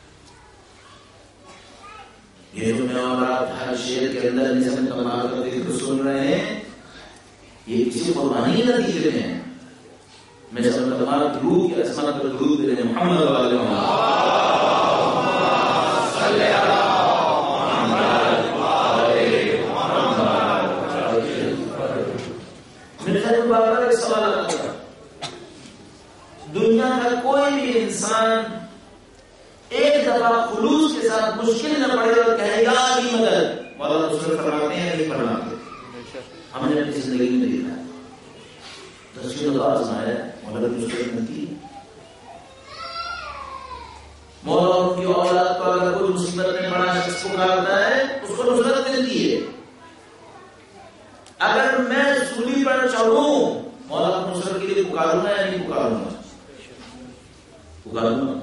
یہ جو میں اور آپ ہر شعر کے اندر میں سمجھ کمال کا ذکر سن رہے ہیں، یہ کسی قربانی کے نتیجے میں ہے. میں سمجھ کمال کی روح کی عظمت پر درود دے محمد علیہ دنیا کا کوئی بھی انسان ایک دفعہ خلوص کے ساتھ مشکل نہ پڑے اور کہے گا کی مدد مولانا رسول فرماتے ہیں نہیں فرماتے. ہم نے اپنی زندگی میں دیکھا ہے رسول اللہ آزمایا مولا کی مشکل نہیں کی. مولا ان کی اولاد کو اگر کوئی مصیبت میں پڑا شخص پکارتا ہے اس کو نصرت ملتی ہے. اگر میں سولی پر چڑھوں مولا کو نصرت کے لیے پکاروں گا یا نہیں پکاروں گا؟ پکاروں گا.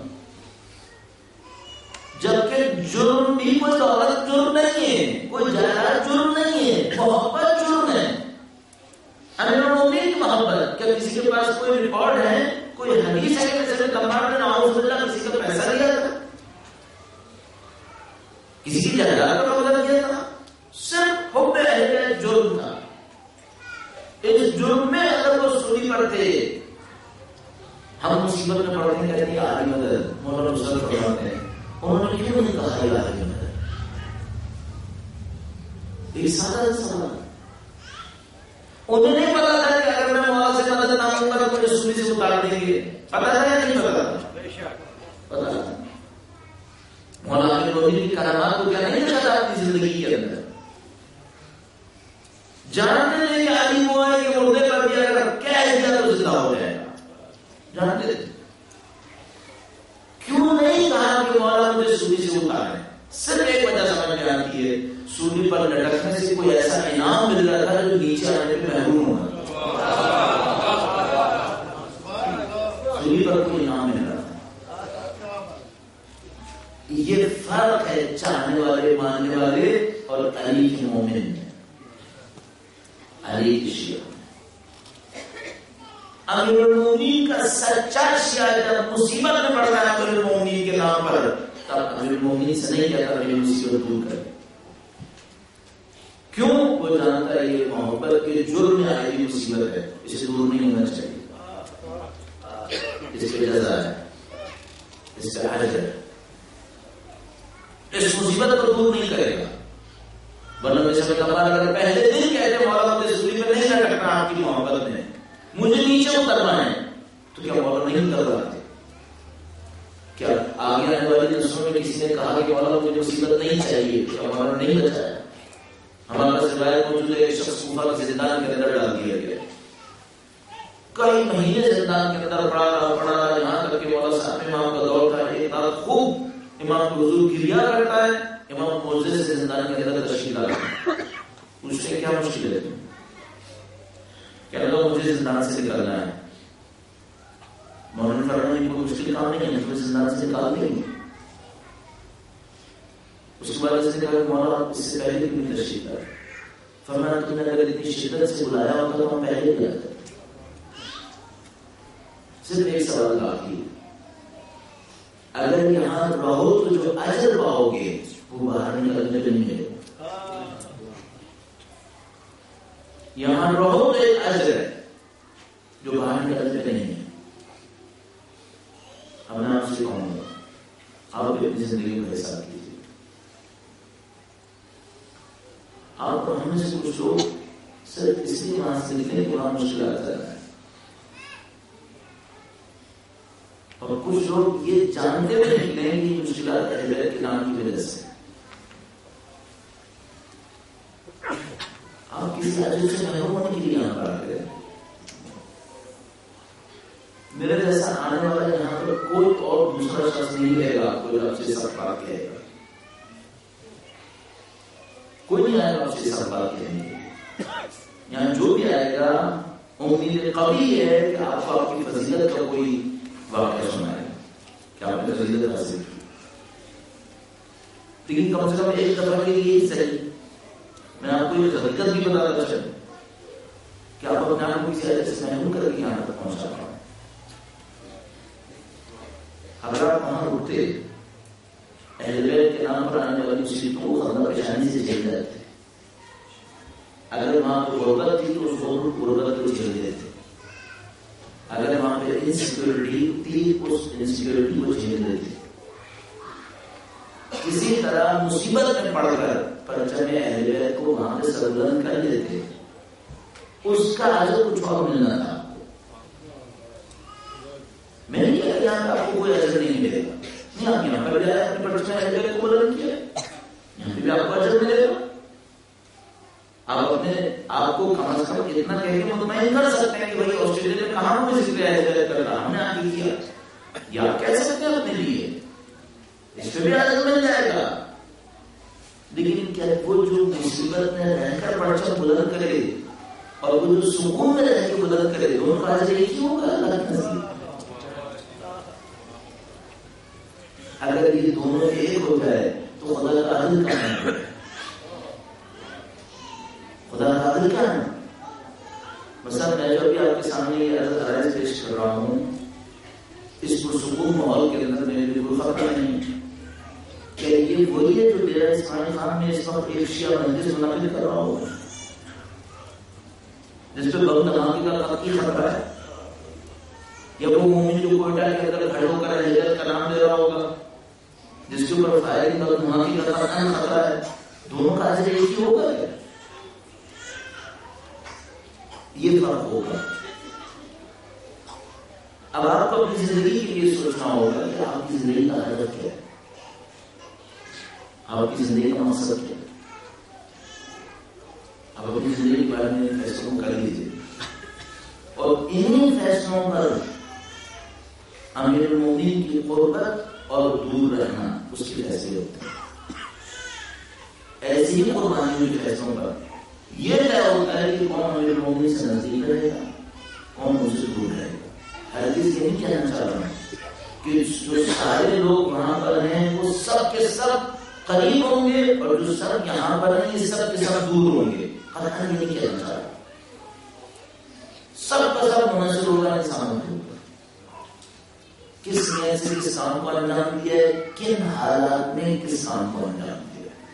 جبکہ جرم بھی کوئی دولت جرم نہیں ہے، کوئی جائیداد جرم نہیں ہے، محبت جرم ہے. امیر المومنین کی محبت. کیا کسی کے پاس کوئی ریکارڈ ہے، کوئی حدیث ہے کہ جیسے کمار نے نعوذ باللہ کسی کا پیسہ لیا تھا، کسی کی جائیداد کا قبضہ کیا تھا؟ صرف حب اہل جرم تھا. اس جرم میں اگر وہ سولی پر تھے، ہم مصیبت میں پڑتے ہیں کہتے ہیں آدھی مدد مولانا رسول فرماتے ہیں انہوں نے کیوں نہیں کہا یہ آدھی مدد؟ ایک سادہ سوال. انہیں نہیں پتا تھا کہ اگر میں مولا سے مدد نہ مانگوں گا تو مجھے سولی سے اتار دیں گے. پتا تھا یا نہیں پتا تھا؟ پتا تھا. مولا کے نبی کی کرامات کو کیا نہیں دیکھا اپنی زندگی کے اندر؟ جانتے تھے کہ عالم ہوا ہے کہ مردے پر بھی اگر کہہ دیا تو زندہ ہو جائے گا. جانتے تھے. کیوں نہیں کہا کہ مولا مجھے سولی سے اتارے؟ صرف ایک وجہ سمجھ میں آتی ہے، سولی پر لٹکنے سے کوئی ایسا انعام مل رہا تھا جو نیچے آنے پہ محروم ہونا. سولی پر کوئی انعام مل رہا تھا. یہ فرق ہے چاہنے والے ماننے والے اور علی کے مومن میں. علی کی شیعہ امیر المومنین کا سچا شیعہ جب مصیبت میں پڑتا ہے امیر المومنین کے نام پر، تب امیر المومنین سے نہیں کہتا میری مصیبت دور کر. کیوں؟ وہ جانتا ہے یہ محبت کے جرم میں آئی ہوئی مصیبت ہے، اسے دور نہیں ہونا چاہیے. اس پہ جزا ہے، اس پہ حج ہے. اس مصیبت کو دور نہیں کرے گا. ورنہ میں سمجھ کمال اگر پہلے دن کہتے مولا مجھے سولی پہ نہیں لٹکنا آپ کی محبت میں، مجھے نیچے اترنا ہے، تو کیا مولا نہیں اتر رہے؟ کیا آگے آنے والی نسلوں میں کسی نے کہا کہ مولا مجھے مصیبت نہیں چاہیے؟ کیا مولا نہیں بچایا؟ ہمارے پاس روایت موجود ہے ایک شخص کوفہ کے زندان کے اندر ڈال دیا گیا، کئی مہینے زندان کے اندر پڑا یہاں تک کہ مولا صاحب امام کا دور تھا. ایک رات خوب امام کو حضور گریا کرتا ہے، امام موزے سے زندان کے اندر تشریف لاتا ہے. پوچھتے کیا مشکل ہے؟ کہنے لگا مجھے زندان سے نکالنا ہے. مولانا فرمایا ان کو مشکل کام نہیں ہے، تمہیں زندان سے نکال دیں گے. اس کے بعد سے کہا مولا اس سے پہلے کیوں نہیں تشریف لائے؟ فرمایا تم نے اگر اتنی شدت سے بلایا ہوتا تو ہم پہلے بھی آتے. صرف ایک سوال باقی، اگر یہاں رہو تو جو اجر پاؤ گے وہ باہر نکلنے پہ نہیں ملے. یہاں رہو تو ایک اجر ہے جو باہر کے اجر پہ نہیں ہے. اب میں آپ سے کہوں گا آپ بھی اپنی زندگی میں حساب کیجیے. آپ ہم میں سے کچھ لوگ صرف اس لیے وہاں سے نکلے کہ وہاں مشکلات آ رہا ہے، اور کچھ لوگ یہ جانتے ہوئے نکلے ہیں کہ مشکلات اہل بیت کے نام کی وجہ سے. آپ کسی اجر سے محروم ہونے کے لیے یہاں پر آ گئے. میرے جیسا آنے والا یہاں پر کوئی اور دوسرا شخص نہیں رہے گا آپ کو جو آپ سے سب بات کہے گا. کوئی نہیں آئے گا آپ سے سب بات کہنے کے. یہاں جو بھی آئے گا امید قوی ہے کہ آپ کو آپ کی فضیلت کا کوئی واقعہ سنائے گا کہ آپ نے فضیلت حاصل کی. لیکن کم سے کم ایک دفعہ کے لیے صحیح میں آپ کو یہ حقیقت بھی بتاتا چلوں کہ آپ اپنے آپ کو کسی ایسے سے محروم کر کے یہاں تک پہنچا پائیں. اگر آپ وہاں رکتے اہل بیت کے نام پر آنے والی مصیبتوں کو ختم پریشانی سے جھیل جاتے. اگر وہاں پہ غربت تھی تو اس غربت کو جھیل دیتے. اگر وہاں پہ انسیکیورٹی تھی اس انسیکیورٹی کو جھیل دیتے. کسی طرح مصیبت میں پڑ کر پرچم اہل بیت کو وہاں پہ سربلند کر دیتے. اس کا اجر کچھ اور ملنا تھا. میں نہیں کہا کہ یہاں آپ کو کوئی اجر نہیں ملے گا. نہیں، آپ یہاں پر جائے اپنے پرچم اہل بیت کو بلند کیا یہاں پہ بھی آپ کو اجر ملے گا. آپ اپنے آپ کو کم از کم اتنا کہہ کے مطمئن کر سکتے ہیں کہ بھائی آسٹریلیا میں کہاں کوئی ذکر اہل بیت کر رہا ہم نے آگے کیا. یا آپ کہہ سکتے ہیں اپنے لیے اس پہ بھی اجر مل جائے گا. لیکن کیا وہ جو مصیبت میں رہ کر پرچم بلند کرے اور وہ جو سکون میں رہ کے بلند کرے دونوں کا اجر ایک ہی ہوگا اللہ کے نزدیک. اگر یہ دونوں ایک ہو جائے تو خدا کا عدل کہاں ہے؟ خدا کا عدل کیا ہے؟ مثلا میں جو ابھی آپ کے سامنے یہ عرض پیش کر رہا ہوں اس پرسکون ماحول کے اندر میرے لیے کوئی خطرہ نہیں. کہ یہ وہی ہے جو ڈیرہ اسماعیل خان میں اس وقت ایک شیعہ مجلس منعقد کر رہا ہوں جس پہ بم دھماکے کا قطعی خطرہ ہے. یا وہ مومن جو کوئٹہ کے اندر کھڑے ہو کر ہجرت کا نام لے رہا ہوگا جس کے اوپر فائرنگ اور دھماکے کا خطرہ ہے. دونوں کا اجر ایک ہی ہوگا کیا؟ یہ فرق ہوگا. اب آپ کو اپنی زندگی کے لیے سوچنا ہوگا کہ آپ کی زندگی کا ہدف کیا ہے. آپ کی زندگی کا مقصد کیا ہے. آپ اپنی زندگی کے بارے میں فیصلوں کر لیجیے اور انہیں فیصلوں پر امیر المومنین کی قربت اور دور رہنا اس کے فیصلے ہوتے ہیں. ایسی ہی قربانیوں کے فیصلوں پر یہ طے ہوتا ہے کہ کون امیر المومنین سے نزدیک رہے گا کون ان سے دور رہے گا. حدیث یہ نہیں کہنا چاہ رہا ہوں کہ جو سارے لوگ وہاں پر ہیں وہ سب کے سب قریب ہوں گے اور جو سب یہاں پر ہیں یہ سب کے سب دور ہوں گے. قطعاً یہ نہیں کہنا چاہ رہا. سب کا سب منحصر ہوگا انسانوں کے اوپر. کس نے سے کس کام کو انجام دیا ہے, کن حالات میں کس کام کو انجام دیا ہے.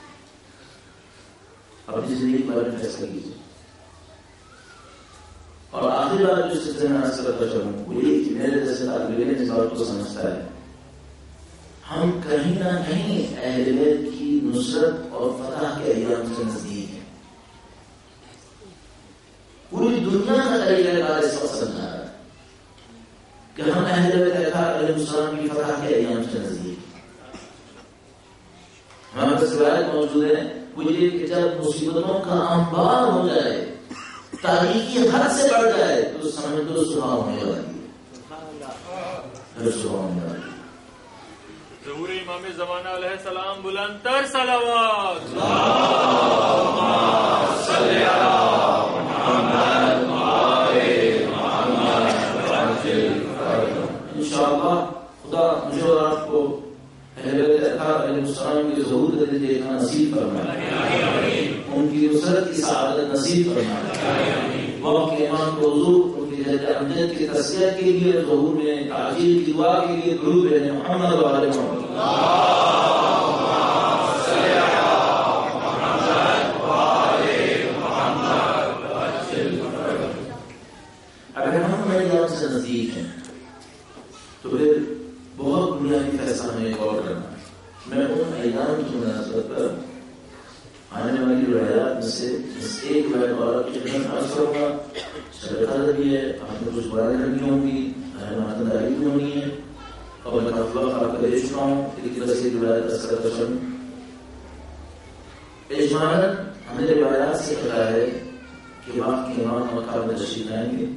اپنی زندگی کے بارے میں فیصلہ کیجیے. اور آخری بات جو سلسلے میں آج کرتا چلوں وہ یہ کہ میرے جیسے طالب علم اس بات کو سمجھتا ہے ہم کہیں نہ کہیں اہل بیت کی نصرت اور فتح کے ایام سے نزدیک ہیں. پوری دنیا کا طریقہ کار اس وقت سمجھا رہا ہے کہ ہم اہل بیت علیہ السلام کی فتح کے ایام سے نزدیک ہیں. ہمارے پاس روایت موجود ہے وہ یہ کہ جب مصیبتوں کا انبار ہو جائے تاریخی حد سے بڑھ جائے تو سمجھ دو صبح ہونے والی ہے. صبح ہونے والی ظہور امام زمانہ علیہ السلام بلند تر صلوات. انشاءاللہ خدا مجھے اور آپ کو اہل بیت علیہ السلام کی ظہور کا دیکھنا نصیب فرمائے, ان کی نصرت کی سعادت نصیب فرمائے. وقت کے امام کو حضور ان کی جد امجد کی تسلیت کے لیے ظہور میں تعجیل کی دعا کے لیے درود بھیجیں. محمد و آل محمد. کی روایات میں سے ایک روایت اور کی خدمت عرض کروں گا. شب قدر بھی ہے, آپ نے کچھ برائیں کرنی ہوں گی, ماتنداری بھی ہونی ہے, اور میں کافی وقت آپ کو دے چکا ہوں, ایک طرح سے روایت عرض کرتا چلوں. اجمالاً ہم نے روایات سے پتا ہے کہ وقت کے امام مکہ میں تشریف لائیں گے.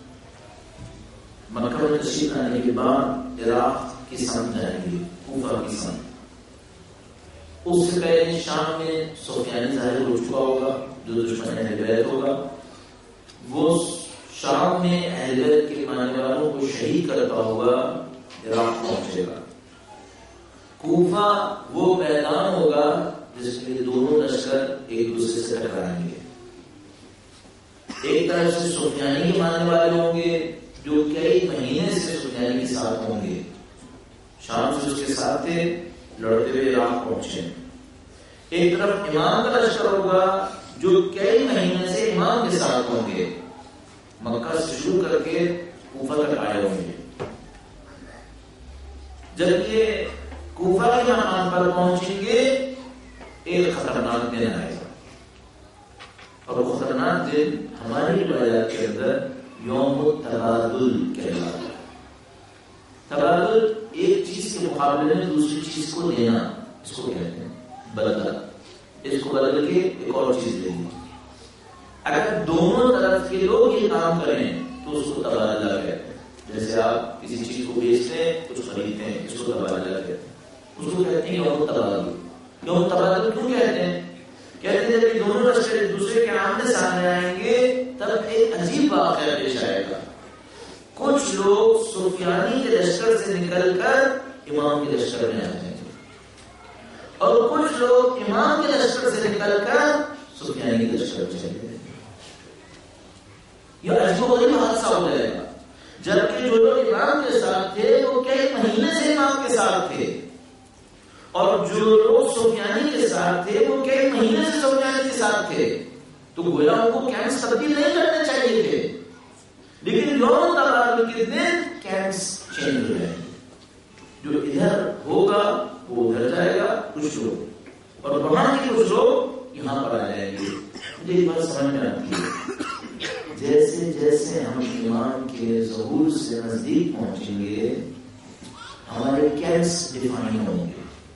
مکہ میں تشریف لانے کے بعد عراق کی سمت جائیں گے, کوفہ کی سمت. اس سے پہلے شام میں سفیان ظاہر ہو چکا ہوگا, جو دشمن اہل بیت ہوگا, وہ شام میں اہل بیت کے ماننے والوں کو شہید کرتا ہوگا عراق پہنچے گا. کوفہ وہ میدان ہوگا جس میں دونوں لشکر ایک دوسرے سے ٹکرائیں گے. ایک طرف سے سفیانی کے ماننے والے ہوں گے جو کئی مہینے سے سفیانی کے ساتھ ہوں گے, شام سے اس کے ساتھ تھے, لڑتے ہوئے عراق پہنچے. ایک طرف امام کا لشکر ہوگا جو کئی مہینے سے امام کے ساتھ ہوں گے, مکہ سے شروع کر کے کوفہ تک آئے ہوں گے. جب یہ کوفہ کے مقام پر پہنچیں گے ایک خطرناک دن آئے گا, اور وہ خطرناک دن ہماری روایات کے اندر یوم تبادل کہلاتا ہے. تبادل ایک چیز کے مقابلے میں دوسری چیز کو دینا, اس کو کہتے ہیں بدلہ. اس کو بدل کے ایک اور چیز دے دی. اگر دونوں طرف کے لوگ یہ کام کریں تو اس کو تبادلہ کہتے ہیں. جیسے آپ کسی چیز کو بیچتے ہیں, کچھ خریدتے ہیں, اس کو تبادلہ کہتے ہیں. اس کو کہتے ہیں یوم تبادل. یوم تبادل کیوں کہتے ہیں؟ کہتے ہیں جب دونوں لشکر ایک دوسرے کے آمنے سامنے آئیں گے تب ایک عجیب واقعہ پیش آئے گا. کچھ لوگ سفیانی کے لشکر سے نکل کر امام کے لشکر میں آ جائیں گے, اور کچھ لوگ امام کے لشکر سے نکل کر سفیانی کے لشکر میں چلے جائیں گے. یہ عجیب و غریب حادثہ ہو جائے گا. جبکہ جو لوگ امام کے ساتھ تھے وہ کئی مہینے سے امام کے ساتھ تھے, اور جو لوگ سفیانی کے ساتھ تھے وہ کئی مہینے سے سفیانی کے ساتھ تھے. تو گویا ان کو کیمپس تبدیل نہیں کرنے چاہیے تھے, لیکن یوم تبادل کے دن کیمپس چینج ہو جائیں گے. جو ادھر ہوگا وہ ادھر جائے گا کچھ لوگ, اور وہاں کے کچھ لوگ یہاں پر آ جائیں گے. مجھے یہ بات سمجھ میں آتی ہے, جیسے جیسے ہم امام کے ظہور سے نزدیک پہنچیں گے ہمارے کیمپس ڈیفائن ہوں گے.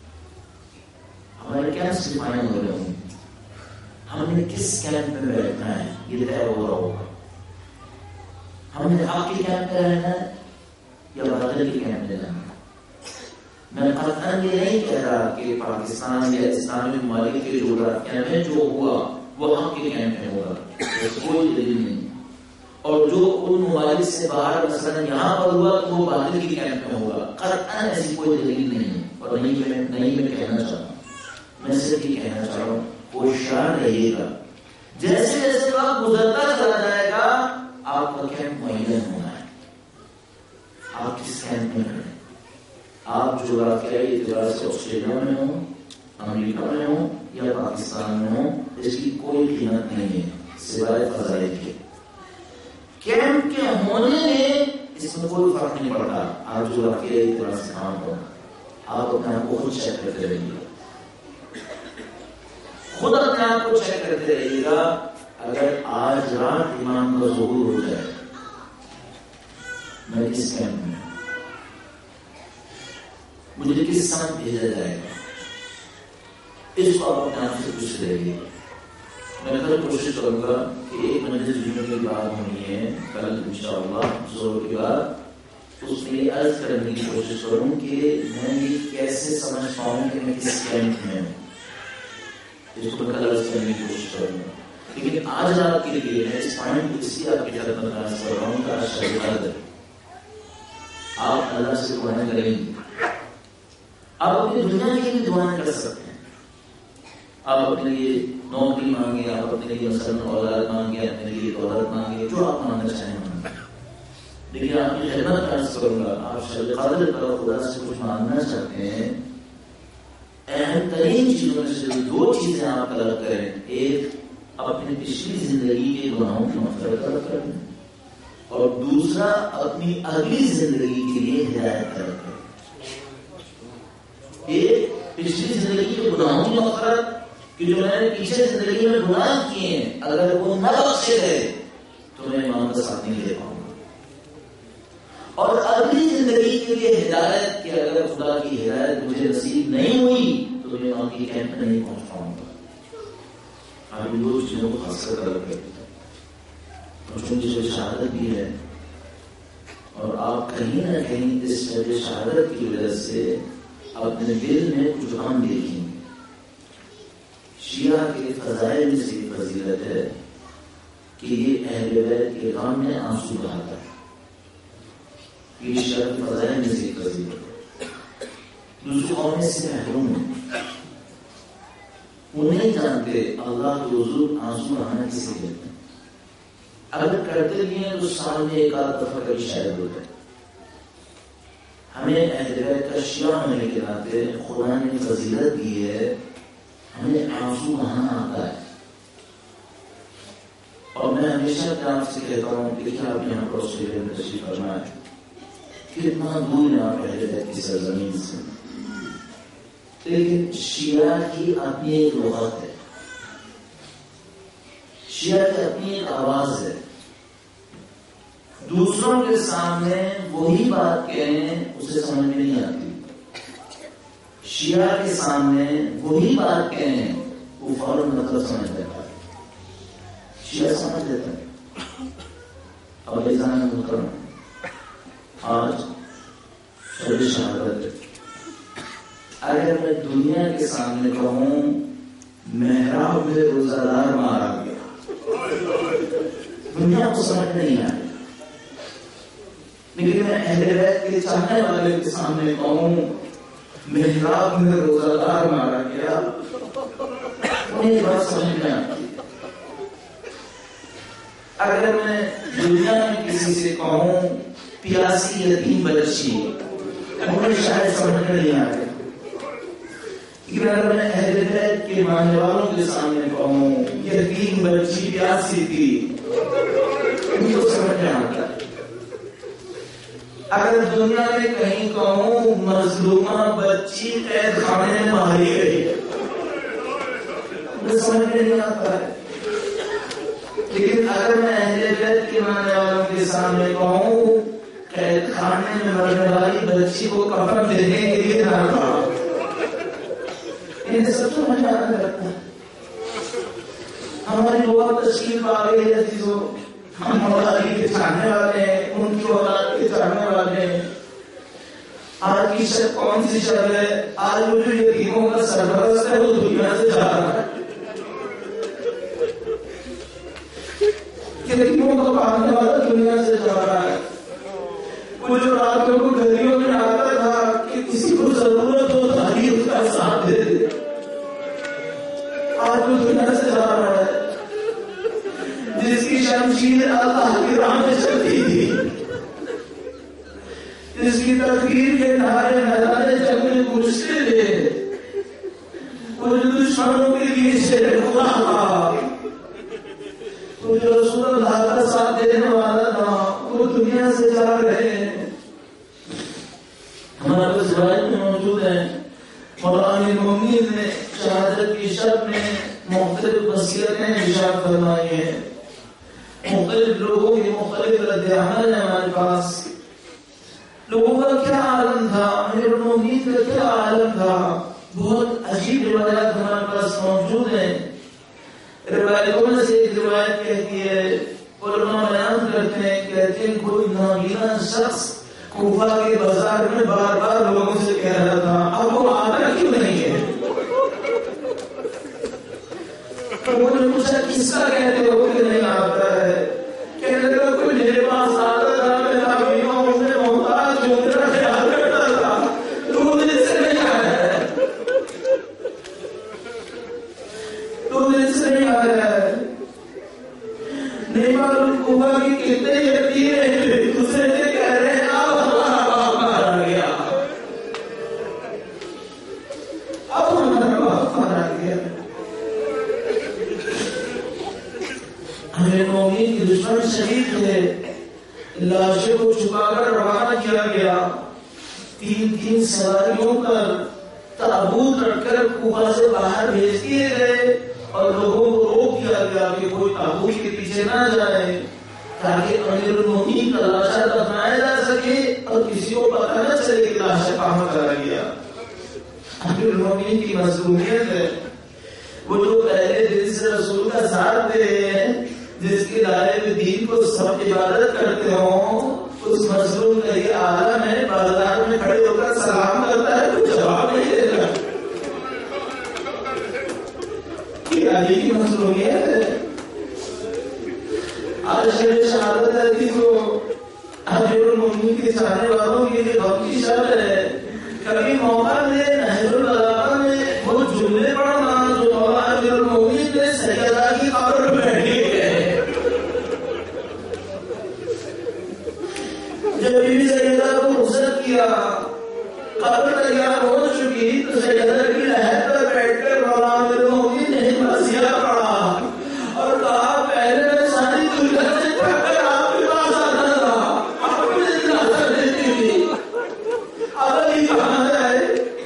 ہمارے کیمپس ڈیفائن ہو رہے ہوں گے. ہم نے کس کیمپ میں بیٹھنا ہے یہ طے ہو رہا ہوگا. ہم نے حق کے کیمپ میں رہنا ہے یا باطل کے کیمپ میں رہنا ہے. میں قطعاً یہ نہیں کہہ رہا کہ پاکستان یا اسلامی ممالک کے جغرافیہ میں جو ہوا وہ حق کے کیمپ میں ہوگا, کوئی دلیل نہیں. اور جو ان ممالک سے باہر مثلا یہاں پر ہوا تو وہ باطل کے کیمپ میں ہوگا, قطعاً ایسی کوئی دلیل نہیں ہے. اور نہیں میں کہنا چاہتا ہوں, میں صرف یہ کہنا چاہ رہا ہوں ہوشیار رہیے گا. جیسے جیسے وقت گزرتا چلا جائے گا آپ کا کیمپ معین ہونا ہے. آپ کس کیمپ میں ہیں؟ آپ جغرافیائی اعتبار سے آسٹریلیا میں ہوں, امریکہ میں ہوں یا پاکستان میں ہوں, اس کی کوئی قیمت نہیں ہے سوائے فضائل کے. کیمپ کے ہونے میں اس میں کوئی فرق نہیں پڑتا. آپ جغرافیائی اعتبار سے کام کریں, آپ اپنے آپ کو خود چیک کرتے رہیے گا, خود اپنے آپ کو چیک کرتے رہیے گا. اگر آج رات امام کا ظہور ہو جائے میں کس کیمپ میں, مجھے کس سمت بھیجا جائے گا, اس کو آپ اپنے آپ سے پوچھ رہیے. میں کل کوشش کروں گا کہ ایک مجلس جمعے کی بات ہونی ہے کل انشاءاللہ ظہر کے بعد, اس میں یہ عرض کرنے کی کوشش کروں کہ میں یہ کیسے سمجھ پاؤں کہ میں کس کیمپ میں ہوں. اس کو کل عرض کرنے کی کوشش کروں گا. لیکن آج رات کے لیے میں اس پوائنٹ کو اس لیے آپ کی خدمت میں عرض کر رہا ہوں کہ آج شب قدر آپ اللہ سے دعائیں کریں گے. آپ اپنی دنیا کے لیے دعائیں کر سکتے ہیں. آپ اپنے لیے نوکری مانگے, آپ اپنے لیے مثلاً اولاد مانگے, اپنے لیے دولت مانگے, جو آپ مانگنا چاہیں مانگے. لیکن آپ کی خدمت میں عرض کروں گا آپ شب قدر پر خدا سے کچھ مانگنا چاہتے ہیں, اہم ترین چیزوں میں سے دو چیزیں آپ طلب کریں. ایک اپنی پچھلی زندگی کے گناہوں کی مغفرت طلب کریں, اور دوسرا اپنی اگلی زندگی کے لیے ہدایت طلب کریں. ایک پچھلی زندگی کے گناہوں کی مغفرت کہ جو میں نے پیچھے زندگی میں گناہ کیے ہیں اگر وہ نہ بخشے گئے تو میں امام کا ساتھ نہیں دے پاؤں گا، اور اگلی زندگی کے لیے ہدایت کہ اگر خدا کی ہدایت مجھے نصیب نہیں ہوئی تو میں امام کی کیمپ میں نہیں پہنچ پاؤں گا۔ آپ ان دو چیزوں کو خاص کر الگ کرتے ہیں، اور چونکہ جو شہادت بھی ہے، اور آپ کہیں نہ کہیں اس شہادت کی وجہ سے اپنے دل میں کچھ غم دیکھیں گے۔ شیعہ کے فضائل میں سے فضیلت ہے کہ یہ اہل بیت کے غم میں آنسو بہاتا ہے، یہ شیعہ کے فضائل میں سے فضیلت ہے۔ دوسری قومیں سے محروم ہیں، وہ نہیں جانتے اللہ کے حضور آنسو بہانا کسے کہتے ہیں، اگر کرتے بھی ہیں تو سال میں ایک آدھ دفعہ کبھی شاید ہوتا ہے۔ ہمیں اہل بیت کا شیعہ ہونے کے ناطے خدا نے فضیلت دی ہے، ہمیں آنسو بہانا آتا ہے۔ اور میں ہمیشہ آپ سے کہتا ہوں کہ آپ یہاں پر آسٹریلیا میں تشریف فرما ہے، کتنا دور ہے آپ اہل بیت کی سرزمین سے، لیکن شیعہ کی اپنی ایک لغت ہے، شیعہ کی اپنی ایک آواز ہے، دوسروں کے سامنے وہی بات کہیں اسے سمجھ میں نہیں آتی، شیعہ کے سامنے وہی بات کہیں وہ فوراً مطلب سمجھ لیتا ہے، شیعہ سمجھ لیتا ہے۔ اب ایزان محترم، آج شب شہادت ہے، اگر میں دنیا کے سامنے کہوں محراب میں روزہ دار مارا گیا، دنیا کو سمجھ نہیں آئی، لیکن میں اہل بیت کے چاہنے والے کے سامنے کہوں محراب میں روزہ دار مارا گیا، انہیں یہ بات سمجھ میں آتی۔ اگر میں دنیا میں کسی سے کہوں پیاسی یتیم بچی، انہیں شاید سمجھ میں نہیں آئے، لیکن اگر میں اہل بیت کے ماننے والوں کے سامنے کہوں یتیم بچی پیاسی تھی، ان کو سمجھ میں آتا ہے۔ اگر دنیا میں کہیں کہوں مظلومہ بچی قید خانے میں ماری گئی، مجھے سمجھ میں نہیں آتا ہے، لیکن اگر میں اہل بیت کے ماننے والوں کے سامنے کہوں قید خانے میں مرنے والی بچی کو کفن دینے کے لیے نہ تھا، انہیں سب سمجھ میں آنے لگتا ہے۔ ہماری بہت تشکیل آ گئی ہے عزیزوں، ہم مولا علی کے چاہنے والے ہیں، ان کی اولاد کے چاہنے والے ہیں۔ آج کی شب کون سی شب ہے؟ آج وہ جو یتیموں کا سرپرست ہے وہ دنیا سے جا رہا ہے، یتیموں کو پالنے والا دنیا سے جا رہا ہے۔ وہ جو راتوں کو گلیوں میں آتا تھا کہ کسی کو ضرورت ہو تاکہ اس کا ساتھ دے دے، آج وہ دنیا سے جا رہا ہے۔ جس کی شمشیر اللہ کی راہ میں چلتی تھی، جس کی تقدیر کے نعرے نظارے جب میں گزرتے تھے، وہ جو دشمنوں کے لیے شیر خدا تھا، وہ جو رسول اللہ کا ساتھ دینے والا تھا، وہ دنیا سے جا رہے ہیں۔ ہمارے پاس روایت میں موجود ہے، مولانا مومنین نے شہادت کی شب میں مختلف وصیتیں ارشاد فرمائی ہیں، مختلف لوگوں کی مختلف رد عمل ہے ہمارے پاس۔ لوگوں کا کیا عالم تھا، امیر المومنین کا کیا عالم تھا، بہت عجیب روایات ہمارے پاس موجود ہیں۔ روایتوں میں سے ایک روایت کہتی ہے، علماء بیان کرتے ہیں، کہتے ہیں کوئی نابینا شخص کوفہ کے بازار میں بار بار لوگوں سے کہہ رہا تھا اب وہ آتا کیوں نہیں ہے؟ وہ نے پوچھا کس کا کہتے ہو کہ نہیں آتا ہے؟ کہنے لگا کوئی میرے پاس آتا تھا، میں نابینوں سے محتاج جو میرا خیال کرتا تھا، تو وہ دل سے نہیں آیا ہے، تو دل سے نہیں آیا ہے۔ نہیں معلوم کوفہ کی کتنے یتیم ایک دوسرے سے کہہ رہے ہیں اب ہمارا باپ مارا گیا، اب ہمارا باپ مارا گیا۔ امیر مومنین کی دشمن شہید تھے، لاشوں کو چھپا کر روانہ کیا گیا، 3 سواریوں پر تابوت رکھ کر کوفہ سے باہر بھیج دیے گئے اور لوگوں کو روک دیا گیا کہ کوئی تابوت کے پیچھے نہ جائے تاکہ امیر المومنین کا لاشا دفنایا جا سکے اور کسی کو پتہ نہ چلے کہ لاشا کہاں چلا گیا۔ امیر المومنین کی مظلومیت ہے، وہ جو پہلے دن سے رسول کا ساتھ دے رہے ہیں، جس کے دائرے میں دین کو سب عبادت کرتے ہوں، اس مظلوم کا یہ عالم ہے، بازار میں کھڑے ہو کر سلام کرتا ہے، کوئی جواب نہیں دیتا۔ یہ علی کی مظلومیت ہے۔ آج شب شہادت علی کو امیر المومنین کے چاہنے والوں کے لیے غم کی شب ہے۔ کبھی موقع ملے نہج البلاغہ میں وہ جملے پڑھنا جو مولا امیر المومنین نے سیدہ کی قبر میں بیٹھے ہیں۔ جب بیوی سیدہ کو رخصت کیا، قبر تیار ہو چکی تو سیدہ کی لحد پر بیٹھ کر مولا امیر المومنین نے مرثیہ پڑھا اور کہا پہلے میں ساری دنیا سے تھک کر آپ کے پاس آتا تھا، آپ مجھے اجازت دیتی تھی، اب علی کہاں جائے؟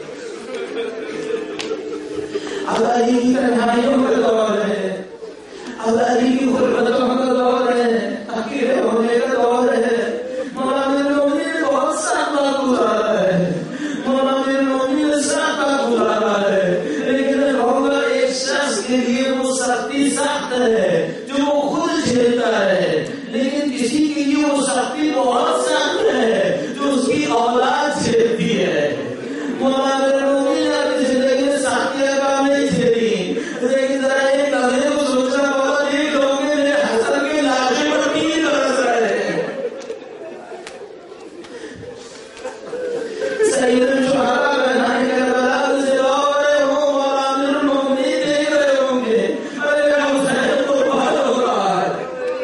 اب علی کی تنہائیوں کا دور ہے، اب علی کی غربتوں کا دور ہے، اکیلے ہونے کا دور ہے۔ مولا امیر المومنین نے بہت سخت وقت گزارا ہے، مولا امیر المومنین نے سخت وقت گزارا ہے، لیکن میں کہوں گا ایک شخص کے لیے وہ سختی سخت ہے جو وہ خود جھیلتا ہے، لیکن کسی کے لیے وہ سختی بہت سخت ہے جو اس کی اولاد جھیلتی ہے۔ مولا امیر المومنین اپنی زندگی میں سختیاں کام نہیں جھیلی، لیکن ذرا ایک لمحے کو سوچا مولا دیکھ لو گے میرے حسن کے لاشیں پر تین برس رہے ہیں۔ سید الشہداء بہنائے کربلا سے رو رہے ہوں، مولا امیر المومنین دیکھ رہے ہوں گے، ارے حسین تو بہت ہو رہا ہے۔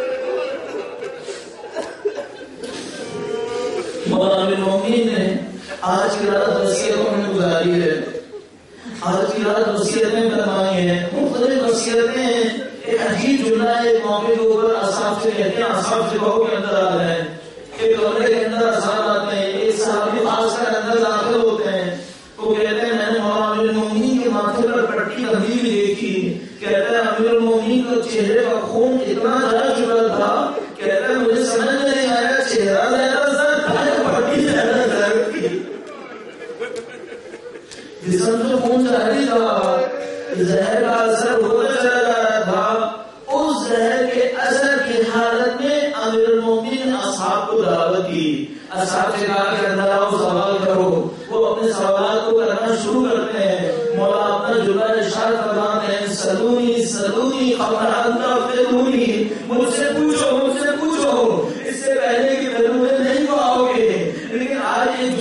مولا امیر المومنین نے آج کی رات وصیتوں میں گزاری ہے، آج کی رات وصیتیں فرمائی ہیں، مختلف وصیتیں۔ ایک عجیب جملہ ہے ایک موقع کے اوپر اصحاب سے کہتے ہیں، اصحاب سے کہو کے اندر آ رہے ہیں، ایک کمرے کے اندر اصحاب آتے ہیں، ایک صحابی خاص کر اندر داخل ہوتے ہیں، وہ کہتے ہیں میں نے مولا امیر المومنین کے ماتھے پر پٹی بندھی ہوئی دیکھی، کہتا ہے امیر المومنین کا چہرے کا خون اتنا جا چکا تھا، کہتا ہے مجھے سمجھ میں نہیں آیا چہرہ زیادہ زرد تھا یا پٹی زیادہ زرد تھی۔ جسم سے خون جاری تھا، زہر کا اثر ہوتا چلا جا رہا تھا، اس زہر کے اثر کی حالت میں امیر المومنین اصحاب کو دعوت دی، اصحاب سے کہا کہ اندر آؤ سوال کرو، وہ اپنے سوالات کو کرنا شروع کرتے ہیں۔ مولا اپنا جملہ ارشاد فرماتے ہیں سلونی سلونی قبل ان تغفرونی، مجھ سے پوچھو مجھ سے پوچھو، اس سے پہلے کہ پھر مجھے نہیں پاؤ گے۔ لیکن آج ایک